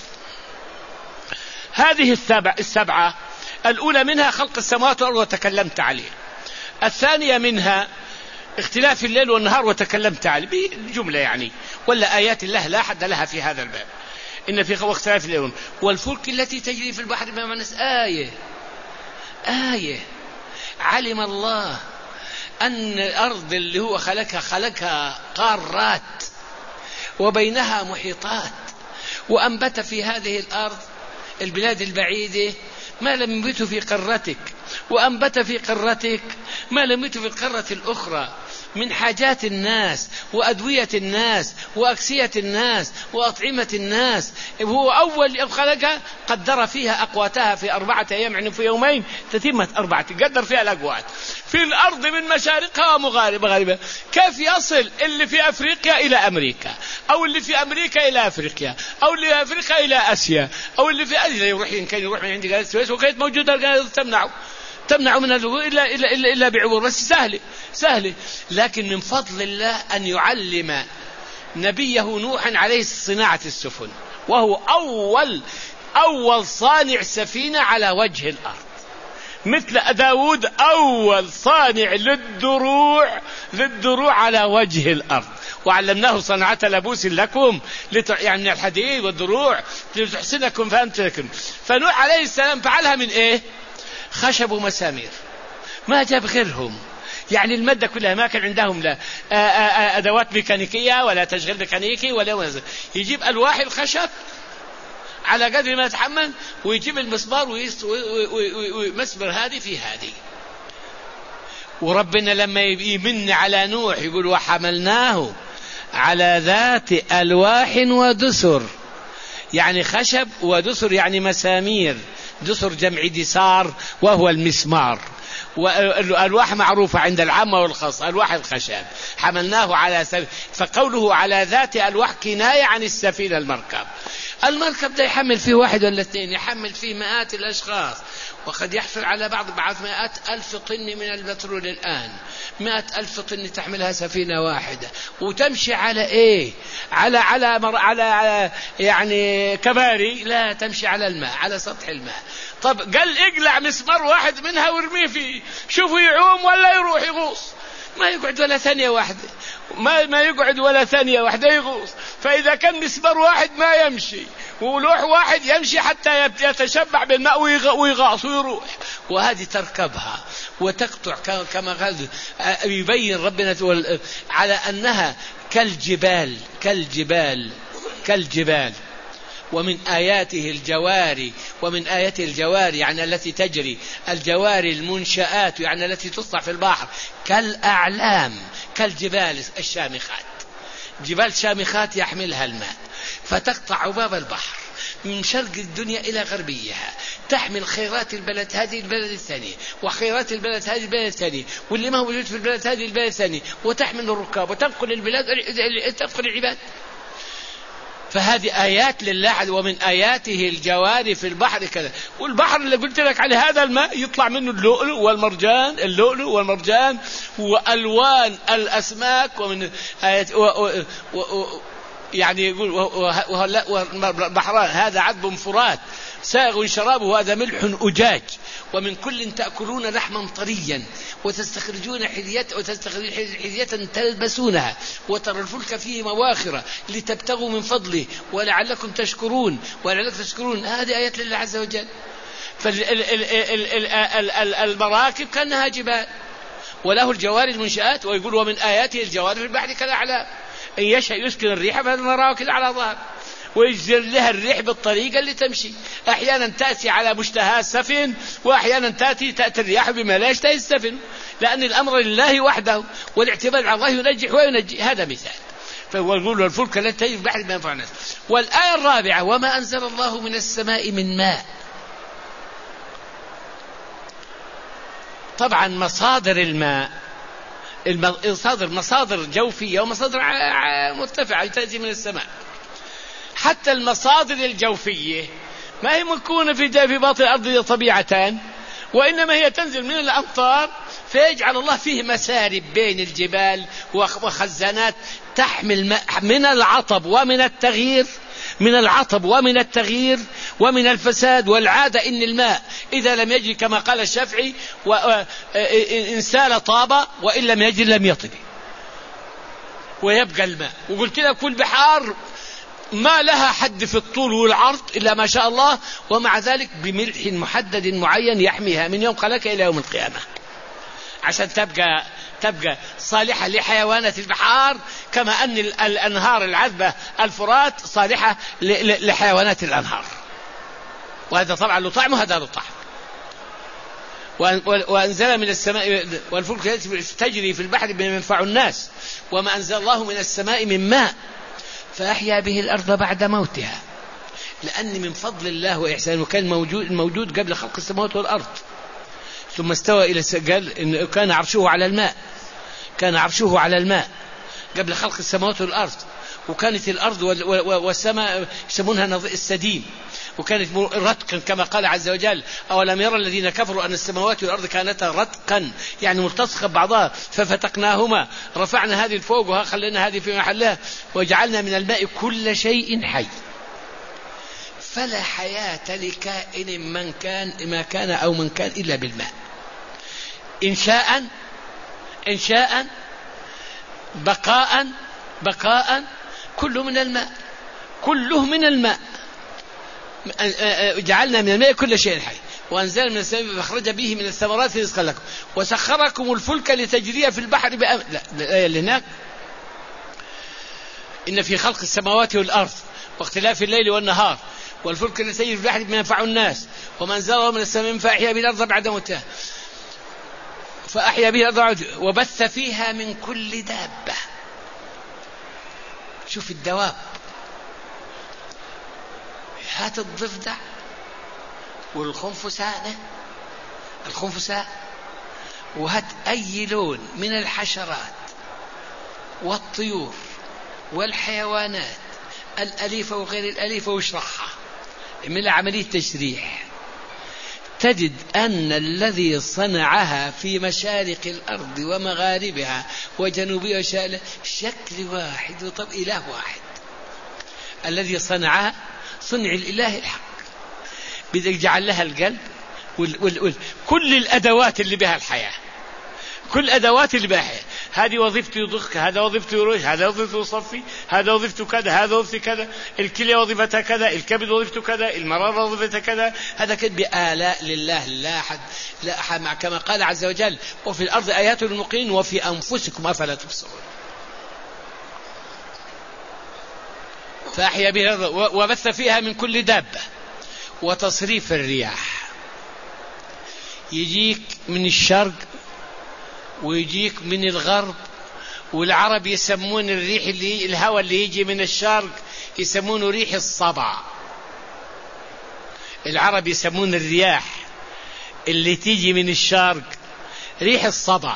هذه السبعة الأولى منها خلق السماوات والأرض وتكلمت عليه. الثانية منها اختلاف الليل والنهار وتكلمت عليه بجملة يعني، ولا آيات الله لا حد لها في هذا الباب. إن في اختلاف الليل والفلك التي تجري في البحر بما نس آية علم الله أن الأرض اللي هو خلقها قارات وبينها محيطات، وأنبت في هذه الأرض البلاد البعيدة ما لم ينبت في قارتك، وأنبت في قارتك ما لم ينبت في القارة الأخرى من حاجات الناس وأدوية الناس وأكسية الناس وأطعمة الناس. هو أول يوم خلقها قدر فيها أقواتها في 4 أيام، يعني في يومين تتمت 4 قدر فيها الأقوات في الأرض من مشارقها ومغاربها. كيف يصل اللي في أفريقيا إلى أمريكا، أو اللي في أمريكا إلى أفريقيا، أو اللي في أفريقيا إلى آسيا، أو اللي في آسيا يروح من عند قناة السويس وكانت موجودة القناة تمنع من الوضوء إلا بعبور، بس سهلة. لكن من فضل الله أن يعلم نبيه نوح عليه صناعة السفن، وهو أول صانع سفينة على وجه الأرض، مثل داود أول صانع للدروع على وجه الأرض. وعلمناه صنعة لبوس لكم يعني من الحديد والدروع لتحسنكم فأمتنكم. فنوح عليه السلام فعلها من إيه؟ خشب ومسامير، ما جاب غيرهم. يعني المادة كلها ما كان عندهم لا أدوات ميكانيكية ولا تشغيل ميكانيكي ولا يجيب ألواح الخشب على قدر ما يتحمل، ويجيب المسمار ويمسمر هذه في هذه. وربنا لما يمن على نوح يقول وحملناه على ذات ألواح ودسر، يعني خشب ودسر يعني مسامير. دسر جمع دسار وهو المسمار، والألواح معروفة عند العامة والخاص ألواح الخشب. حملناه على فقوله على ذات ألواح كناية عن السفينة المركب ده يحمل فيه 1 ولا 2، يحمل فيه مئات الأشخاص، وقد يحصل على بعض 100,000 طن من البترول الآن. 100,000 طن تحملها سفينة واحدة، وتمشي على إيه؟ على يعني كباري، لا تمشي على الماء، على سطح الماء. طب قال اقلع مسمار واحد منها وارميه فيه، شوفوا يعوم ولا يروح يغوص، ما يقعد ولا ثانية واحدة، ما يقعد ولا ثانية واحدة يغوص. فإذا كان مسمار واحد ما يمشي، ولوح واحد يمشي حتى يتشبع بالماء ويغاص ويروح. وهذه تركبها وتقطع كما قال يبين ربنا على أنها كالجبال. ومن آياته الجواري يعني التي تجري، الجواري المنشآت يعني التي تصنع في البحر، كالأعلام، كالجبال الشامخات. جبال شامخات يحملها الماء فتقطع عباب البحر من شرق الدنيا إلى غربيها، تحمل خيرات البلد هذه البلد الثانية، وخيرات البلد هذه البلد الثانية، واللي ما هو موجود في البلد هذه البلد الثانية، وتحمل الركاب وتنقل البلاد تنقل العباد. فهذه آيات لله. ومن آياته الجواري في البحر كذا. والبحر اللي قلت لك على هذا الماء يطلع منه اللؤلؤ والمرجان وألوان الأسماك. ومن آيات يعني يقول بحران هذا عذب فرات سائغ شرابه وهذا ملح أجاج ومن كل تأكلون لحما طريا وتستخرجون حلية تلبسونها وترى الفلك فيه مواخر لتبتغوا من فضله ولعلكم تشكرون هذه آيات لله عز وجل. فالمراكب كأنها جبال وله الجوار المنشآت، ويقول ومن آياته الجوار في البحر كالأعلام إن يشأ يسكن الريح فنراه كده على ظهر ويجزل لها الريح بالطريقة اللي تمشي، أحيانا تأتي على مشتهى السفن وأحيانا تأتي الرياح بما لا يشتهي السفن، لأن الأمر لله وحده والاعتماد على الله ينجح وينجي. هذا مثال. فهو يقول الفلك التي تجري في البحر بما ينفع الناس. والآية الرابعة وما أنزل الله من السماء من ماء. طبعا مصادر الماء مصادر جوفية ومصادر مرتفعة تأتي من السماء. حتى المصادر الجوفية ما هي مكونة في باطن الأرض طبيعتان، وإنما هي تنزل من الأمطار فيجعل الله فيه مسارب بين الجبال وخزانات تحمل ماء من العطب ومن التغيير ومن الفساد. والعادة إن الماء إذا لم يجري كما قال الشافعي إن سال طاب وإن لم يجري لم يطب ويبقى الماء. وقلت لك البحار ما لها حد في الطول والعرض إلا ما شاء الله، ومع ذلك بملح محدد معين يحميها من يوم خلقك إلى يوم القيامة عشان تبقى صالحة لحيوانات البحار، كما أن الأنهار العذبة الفرات صالحة لحيوانات الأنهار. وهذا طبعا له طعم وهذا له طعم. وأنزل من السماء والفلك تجري في البحر بما ينفع الناس وما أنزل الله من السماء من ماء فأحيا به الأرض بعد موتها. لأن من فضل الله وإحسانه كان موجود قبل خلق السماوات والأرض، ثم استوى إلى قال إن كان عرشه على الماء قبل خلق السماوات والأرض. وكانت الأرض والسماء يسمونها السديم، وكانت رتقا كما قال عز وجل أولم يرى الذين كفروا أن السماوات والأرض كانتا رتقا يعني ملتصقة بعضها ففتقناهما رفعنا هذه الفوق وخلينا هذه في محلها وجعلنا من الماء كل شيء حي. فلا حياة لكائن ما كان أو من كان إلا بالماء، إنشاء بقاء كله من الماء. جعلنا من الماء كل شيء حي وأنزل من السماء فأخرج به من الثمرات رزقا لكم وسخركم الفلك لتجري في البحر بأمر. لا الآية اللي هناك إن في خلق السماوات والأرض واختلاف الليل والنهار والفلك التي تجري في البحر بما ينفع الناس وما أنزله من السماء فأحيا به الأرض بعد موتها وبث فيها من كل دابة. شوف الدواب، هات الضفدع والخنفساء وهات أي لون من الحشرات والطيور والحيوانات الأليفة وغير الأليفة واشرحها من عملية تشريح، تجد أن الذي صنعها في مشارق الأرض ومغاربها وجنوبها شكل واحد وطب إله واحد. الذي صنعها صنع الإله الحق، بدك جعل لها القلب كل الأدوات اللي بها الحياة، كل أدوات اللي بها الحياة. هذه وظيفته يضخ، هذا وظيفته يروج، هذا وظيفته يصفي، هذا وظيفته كذا، هذا وظيفته كذا، الكلى وظيفتها كذا، الكبد وظيفته كذا، المرارة وظيفتها كذا. هذا كذا بآلاء لله لا أحد كما قال عز وجل وفي الأرض آيات للموقنين وفي أنفسكم أفلا تبصرون. فأحيا بها وبث فيها من كل دابة وتصريف الرياح. يجيك من الشرق ويجيك من الغرب، والعرب يسمون الريح الهواء اللي يجي من الشرق يسمونه ريح الصبع. العرب يسمون الرياح اللي تيجي من الشرق ريح الصبع،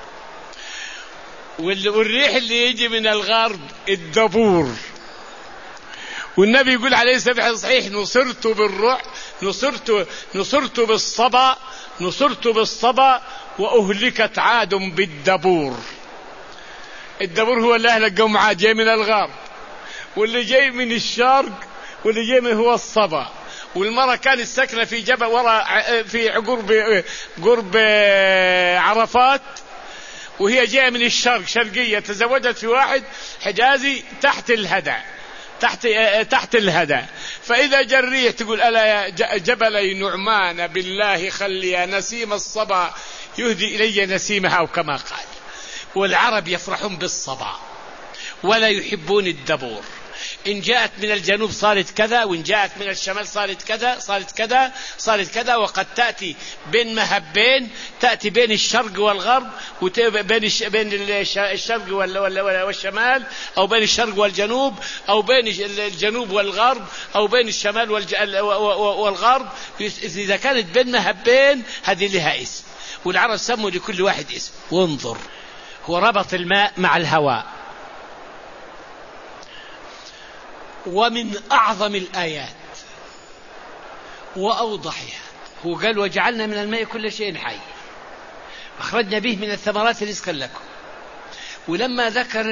والريح اللي يجي من الغرب الدبور. والنبي يقول عليه الصلاة صحيح نصرت بالرعب، نصرت بالصبا وأهلكت عاد بالدبور. الدبور هو اللي أهلك قوم عاد جاي من الغرب، واللي جاي من الشرق واللي جاي من هو الصبا. والمرأة كانت ساكنة في جبل وراء في قرب عرفات، وهي جاية من الشرق شرقية، تزوجت في واحد حجازي تحت الهدى. فإذا جريح تقول ألا يا جبلي نعمان بالله خلي نسيم الصبا يهدي إلي نسيمها، أو كما قال. والعرب يفرحون بالصبا ولا يحبون الدبور. إن جاءت من الجنوب صارت كذا، وإن جاءت من الشمال صارت كذا. وقد تأتي بين مهبين، تأتي بين الشرق والغرب، بين الشرق والشمال، أو بين الشرق والجنوب، أو بين الجنوب والغرب، أو بين الشمال والغرب. إذا كانت بين مهبين هذه لها اسم، والعرب سموا لكل واحد اسم. وانظر، هو ربط الماء مع الهواء. ومن أعظم الآيات وأوضحها هو قال وجعلنا من الماء كل شيء حي أخرجنا به من الثمرات رزقا لكم. ولما ذكر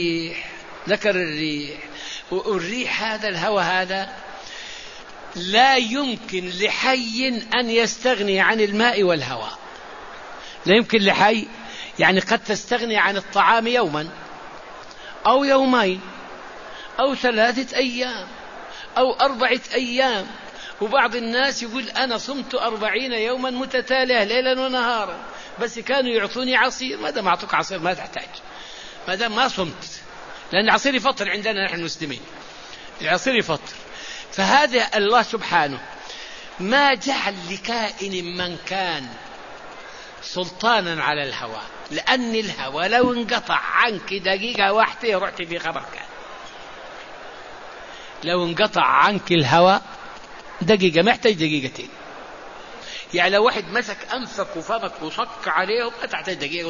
الريح والريح هذا الهواء هذا لا يمكن لحي أن يستغني عن الماء والهواء. لا يمكن لحي، يعني قد تستغني عن الطعام يوما أو يومين أو 3 أيام أو 4 أيام. وبعض الناس يقول أنا صمت 40 يوما متتالية ليلا ونهارا، بس كانوا يعطوني عصير. ما دام أعطوك عصير ما تحتاج، ما دام ما صمت، لأن العصير يفطر عندنا نحن المسلمين، العصير يفطر. فهذا الله سبحانه ما جعل لكائن من كان سلطانا على الهواء، لأن الهواء لو انقطع عنك دقيقة واحدة رحت في خبر كان. لو انقطع عنك الهواء دقيقة، محتاج دقيقتين. يعني لو واحد مسك أنفك وفمك وصك عليه ما تحتاج دقيقة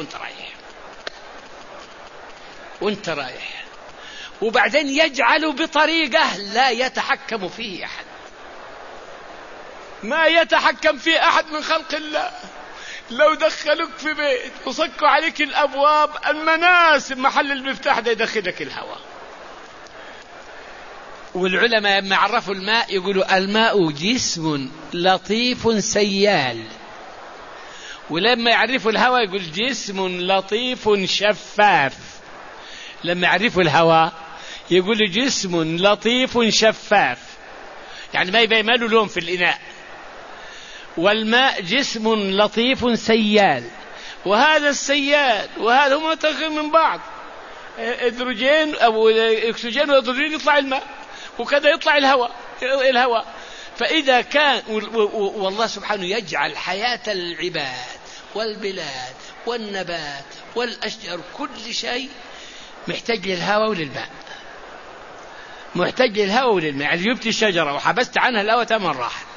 وانت رايح. وبعدين يجعل بطريقة لا يتحكم فيه أحد، ما يتحكم فيه أحد من خلق الله. لو دخلوك في بيت وصكوا عليك الأبواب المناسب محل المفتاح ده يدخلك الهواء. والعلماء لما عرفوا الماء يقولوا الماء جسم لطيف سيال، ولما يعرفوا الهواء يقول جسم لطيف شفاف. لما يعرفوا الهواء يقول جسم لطيف شفاف، يعني ما يبين له لون في الإناء. والماء جسم لطيف سيال، وهذا السيال وهذا هم متغير من بعض، هيدروجين أو أكسجين وهيدروجين يطلع الماء، وكذا يطلع الهواء. فإذا كان والله سبحانه يجعل حياة العباد والبلاد والنبات والأشجار كل شيء محتاج للهواء وللماء، محتاج للهواء وللماء. يعني جبت الشجرة وحبست عنها الهواء 8 راحت.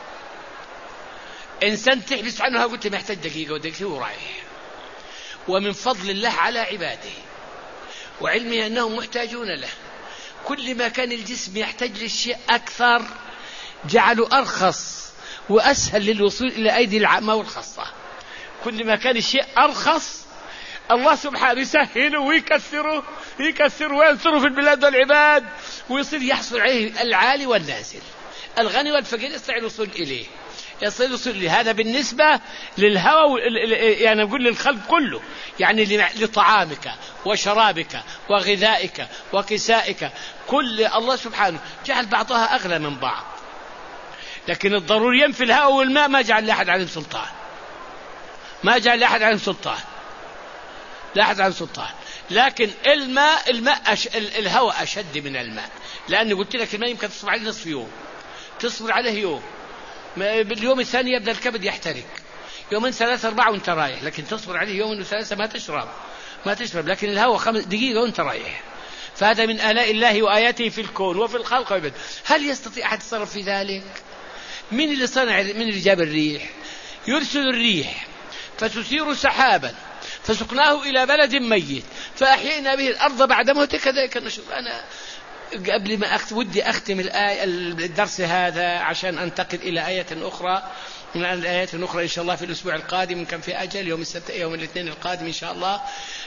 إنسان تحبس عنها قلت محتاج دقيقة ودقيقة ورايح. ومن فضل الله على عباده وعلمه أنهم محتاجون له، كل ما كان الجسم يحتاج للشيء أكثر جعله أرخص وأسهل للوصول إلى أيدي العامة والخاصة. كل ما كان الشيء أرخص الله سبحانه يسهله ويكثره وينثره في البلاد والعباد، ويصير يحصل عليه العالي والنازل، الغني والفقير يستطيع الوصول إليه، يصير الوصول إليه. هذا بالنسبة للهوى، يعني أقول للخلق كله، يعني لطعامك وشرابك وغذائك وكسائك، كل الله سبحانه جعل بعضها أغلى من بعض. لكن الضروري ينفي الهواء والماء ما جعل لأحد عليهم سلطان، ما جعل لأحد عليهم سلطان، لا أحد عليهم سلطان. لكن الماء الهواء أشد من الماء، لأني قلت لك الماء يمكن تصبر عليه نصف يوم، تصبر عليه يوم، باليوم الثاني يبدأ الكبد يحترق، 2 3 4 وانت رايح. لكن تصبر عليه 2 و3 ما تشرب. لكن الهواء 5 دقيقة وانت رايح. فهذا من آلاء الله وآياته في الكون وفي الخلق والعباد. هل يستطيع أحد يتصرف في ذلك؟ من اللي صنع، من اللي جاب الريح؟ يرسل الريح فتثير سحابا فسقناه إلى بلد ميت فأحيينا به الأرض بعد موته كذلك النشور. أنا قبل ما ودي أختم الدرس هذا عشان أنتقل إلى آية أخرى من الآيات الأخرى إن شاء الله في الأسبوع القادم، كان في أجل يوم الاثنين القادم إن شاء الله،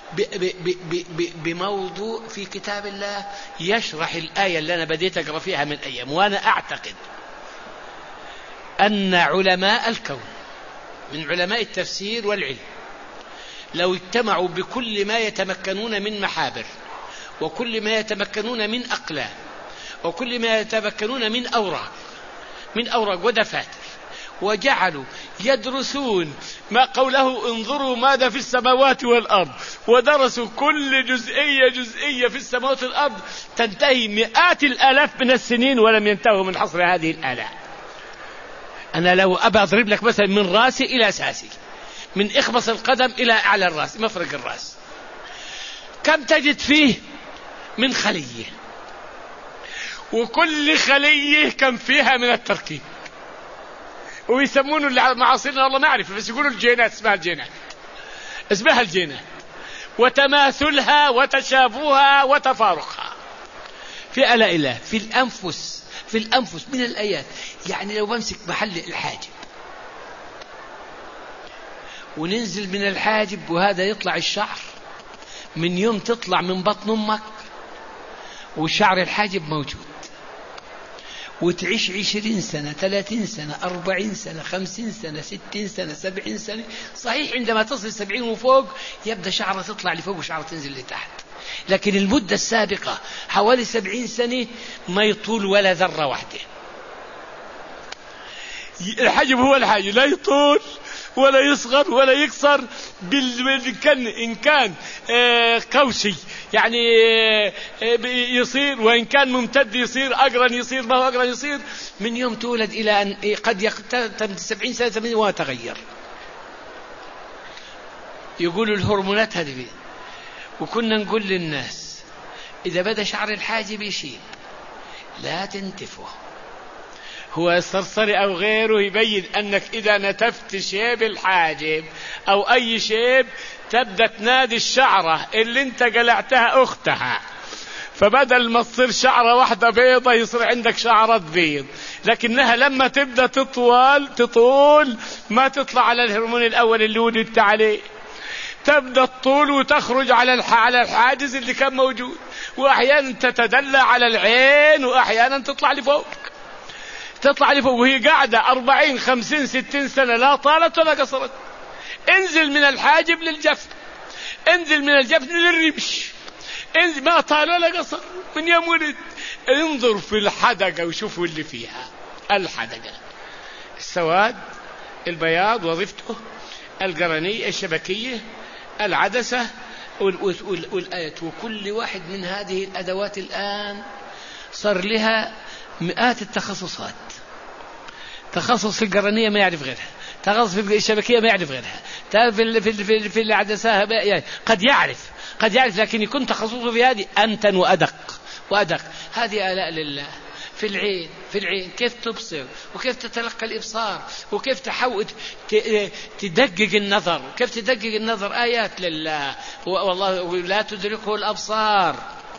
بموضوع في كتاب الله يشرح الآية اللي أنا بديت أقرأ فيها من أيام. وأنا أعتقد أن علماء الكون من علماء التفسير والعلم لو اجتمعوا بكل ما يتمكنون من محابر، وكل ما يتمكنون من أقلام، وكل ما يتمكنون من أوراق ودفاتر، وجعلوا يدرسون ما قوله انظروا ماذا في السماوات والأرض، ودرسوا كل جزئية في السماوات والأرض، تنتهي مئات الآلاف من السنين ولم ينتهوا من حصر هذه الآلاف. أنا لو أبى أضرب لك مثلا من راسي إلى ساسي، من إخبص القدم إلى أعلى الرأس، مفرق الرأس، كم تجد فيه من خلية، وكل خلية كم فيها من التركيب. ويسمونه اللي معاصرنا والله ما أعرف، بس يقولوا الجينات، اسمها الجينات، وتماثلها وتشابهها وتفارقها في آلاء الله، في الأنفس من الآيات. يعني لو بمسك محل الحاجب وننزل من الحاجب وهذا يطلع الشعر، من يوم تطلع من بطن أمك وشعر الحاجب موجود، وتعيش 20 سنة 30 سنة 40 سنة 50 سنة 60 سنة 70 سنة. صحيح عندما تصل 70 وفوق يبدأ شعره تطلع لفوق وشعره تنزل لتحت، لكن المدة السابقة حوالي 70 سنة ما يطول ولا ذرة واحدة. الحجب هو الحاجب، لا يطول ولا يصغر ولا يكسر، إن كان قوسي يعني يصير، وإن كان ممتد يصير، أقرن يصير، ما هو أقرن يصير، من يوم تولد إلى أن قد يتم 70 سنة 80 وتغير. يقولوا الهرمونات هذه. وكنا نقول للناس إذا بدأ شعر الحاجب يشيب لا تنتفه، هو الصرصري أو غيره يبين أنك إذا نتفت شيب الحاجب أو أي شيب تبدأ تنادي الشعرة اللي انت قلعتها أختها، فبدل ما تصير شعرة واحدة بيضة يصير عندك شعرة بيض، لكنها لما تبدأ تطول ما تطلع على الهرمون الأول اللي ولدت عليه، تبدأ تطول وتخرج على الحاجز اللي كان موجود، وأحيانا تتدلى على العين، وأحيانا تطلع لفوق وهي قاعدة 40 50 60 سنة لا طالت ولا قصرت. انزل من الحاجب للجفن، انزل من الجفن للرمش، انزل ما طال ولا قصر من يوم ولد. انظر في الحدقة وشوفوا اللي فيها، الحدقة السواد البياض وظيفته، القرنية الشبكية العدسة والآيات، وكل واحد من هذه الأدوات الآن صار لها مئات التخصصات. تخصص القرنية ما يعرف غيرها، تخصص في الشبكية ما يعرف غيرها، في العدسة يعني قد يعرف، لكن يكون تخصصه في هذه أمتن وأدق. هذه آلاء لله. في العين كيف تبصر، وكيف تتلقى الإبصار، وكيف تحاول تدقق النظر، وكيف تدقق النظر. آيات لله. والله لا تدركه الأبصار،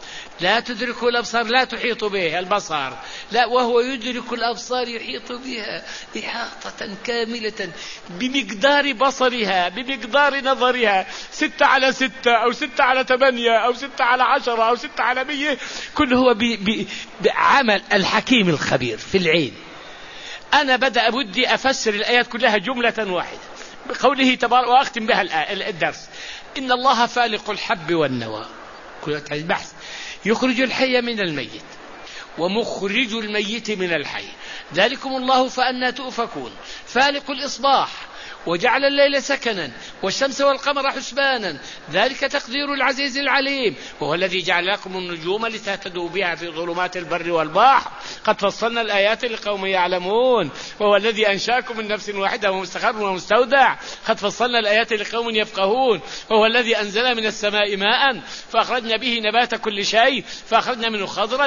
لا تحيط به البصر، لا وهو يدرك الأبصار يحيط بها إحاطة كاملة بمقدار بصرها، بمقدار نظرها، 6/6 أو 6/8 أو 6/10 أو 6/100، كله هو بعمل الحكيم الخبير في العين. أنا بدي أفسر الآيات كلها جملة واحدة بقوله تبارك، وأختم بها الدرس: إن الله فالق الحب والنوى. بحث يخرج الحي من الميت ومخرج الميت من الحي، ذلكم الله فأنى تؤفكون. فالق الإصباح وجعل الليل سكنا والشمس والقمر حسبانا، ذلك تقدير العزيز العليم. وهو الذي جعل لكم النجوم لتهتدوا بها في ظلمات البر والبحر، قد فصلنا الآيات لقوم يعلمون. وهو الذي أنشأكم من نفس واحدة ومستقر ومستودع، قد فصلنا الآيات لقوم يفقهون. وهو الذي أنزل من السماء ماء فأخرجنا به نبات كل شيء، فأخرجنا منه خضرا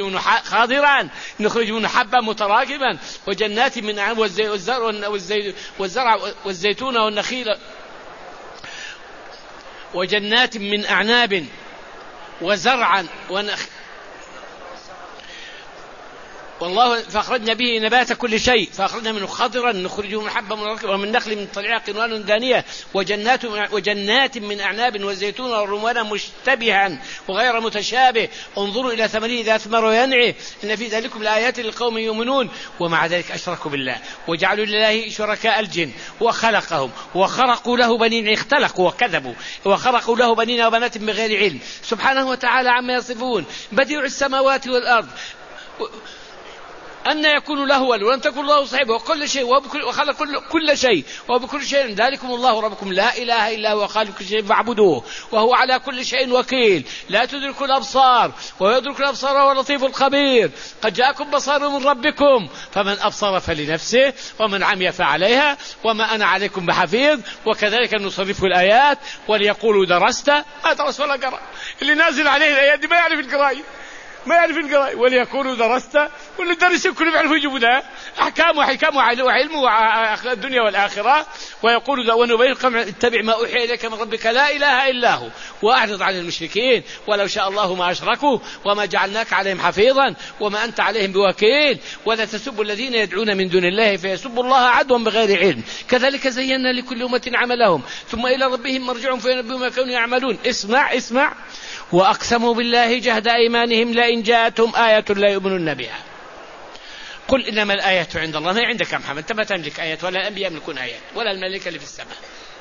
نخرج منه حبا متراكبا، وجنات من عنب والزرع والزيتون والنخيل، وجنات من أعناب وزرعا والله فأخرجنا به نبات كل شيء فأخرجنا منه خضرا نخرجه من حبة ومن نخل من طلعها قنوان دانية وجنات من أعناب وزيتون ورمان مشتبها وغير متشابه انظروا إلى ثمره إذا أثمر وينعه إن في ذلكم لآيات لقوم يؤمنون. ومع ذلك أشركوا بالله وجعلوا لله شركاء الجن وخلقهم وخرقوا له بنين، اختلقوا وكذبوا وخرقوا له بنين وبنات بغير علم سبحانه وتعالى عما يصفون. بديع السماوات والأرض أن يكون له ولد ولم تكن له صاحبه وكل شيء وخلق كل شيء وبكل شيء ذلكم الله ربكم لا إله إلا هو خالق كل شيء فاعبدوه وهو على كل شيء وكيل لا تدرك الأبصار ويدرك الأبصار وهو اللطيف الخبير. قد جاءكم بصائر من ربكم فمن أبصر فلنفسه ومن عمي فعليها وما أنا عليكم بحفيظ. وكذلك نصرف الآيات وليقولوا درست ما درس ولا قرأ، اللي نازل عليه الآيات دي ما يعرف القراءة وليكونوا درست واللي درس كله يعرف يجيبوا ده أحكام وحكام وعلم الدنيا والآخرة. ويقول ونبين اتبع ما أوحي إليك من ربك لا إله إلا هو وأعرض عن المشركين ولو شاء الله ما أشركوا وما جعلناك عليهم حفيظا وما أنت عليهم بوكيل ولا تسبوا الذين يدعون من دون الله فيسبوا الله عدوا بغير علم كذلك زينا لكل أمة عملهم ثم إلى ربهم مرجعهم فينبئهم ما كانوا يعملون. اسمع وأقسموا بالله جهد أيمانهم لئن جاءتهم آية لا يؤمنون بها قل إنما الآية عند الله. ما عندك يا محمد، أنت ما تملك آيات ولا الأنبياء يملكون آيات ولا الملائكة اللي في السماء.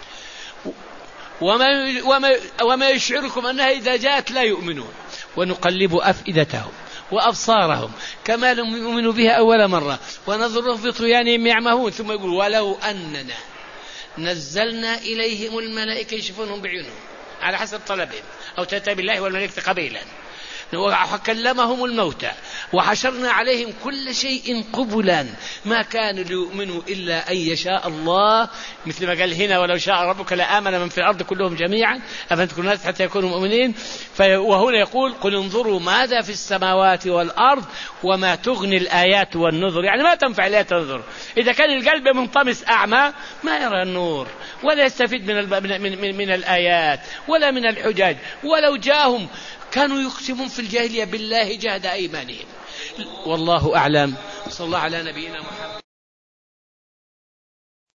وما يشعركم أنها إذا جاءت لا يؤمنون ونقلب أفئدتهم وأبصارهم كما لم يؤمنوا بها أول مرة ونظرهم في طغيانهم يعمهون. ثم يقول ولو أننا نزلنا إليهم الملائكة يشوفونهم بعيونهم على حسب طلبهم أو تأتي بالله والملائكة قبيلا وكلمهم الموتى وحشرنا عليهم كل شيء قبلا ما كانوا ليؤمنوا إلا أن يشاء الله مثل ما قال هنا ولو شاء ربك لآمن من في الأرض كلهم جميعا أفأنتم الناس حتى يكونوا مؤمنين. وهنا يقول قل انظروا ماذا في السماوات والأرض وما تغني الآيات والنذر، يعني ما تنفع الآيات والنذر إذا كان القلب منطمس أعمى ما يرى النور ولا يستفيد من الآيات ولا من الحجج. ولو جاءهم كانوا يقسمون في الجاهلية بالله جهد أيمانهم. والله أعلم. صلى الله على نبينا محمد.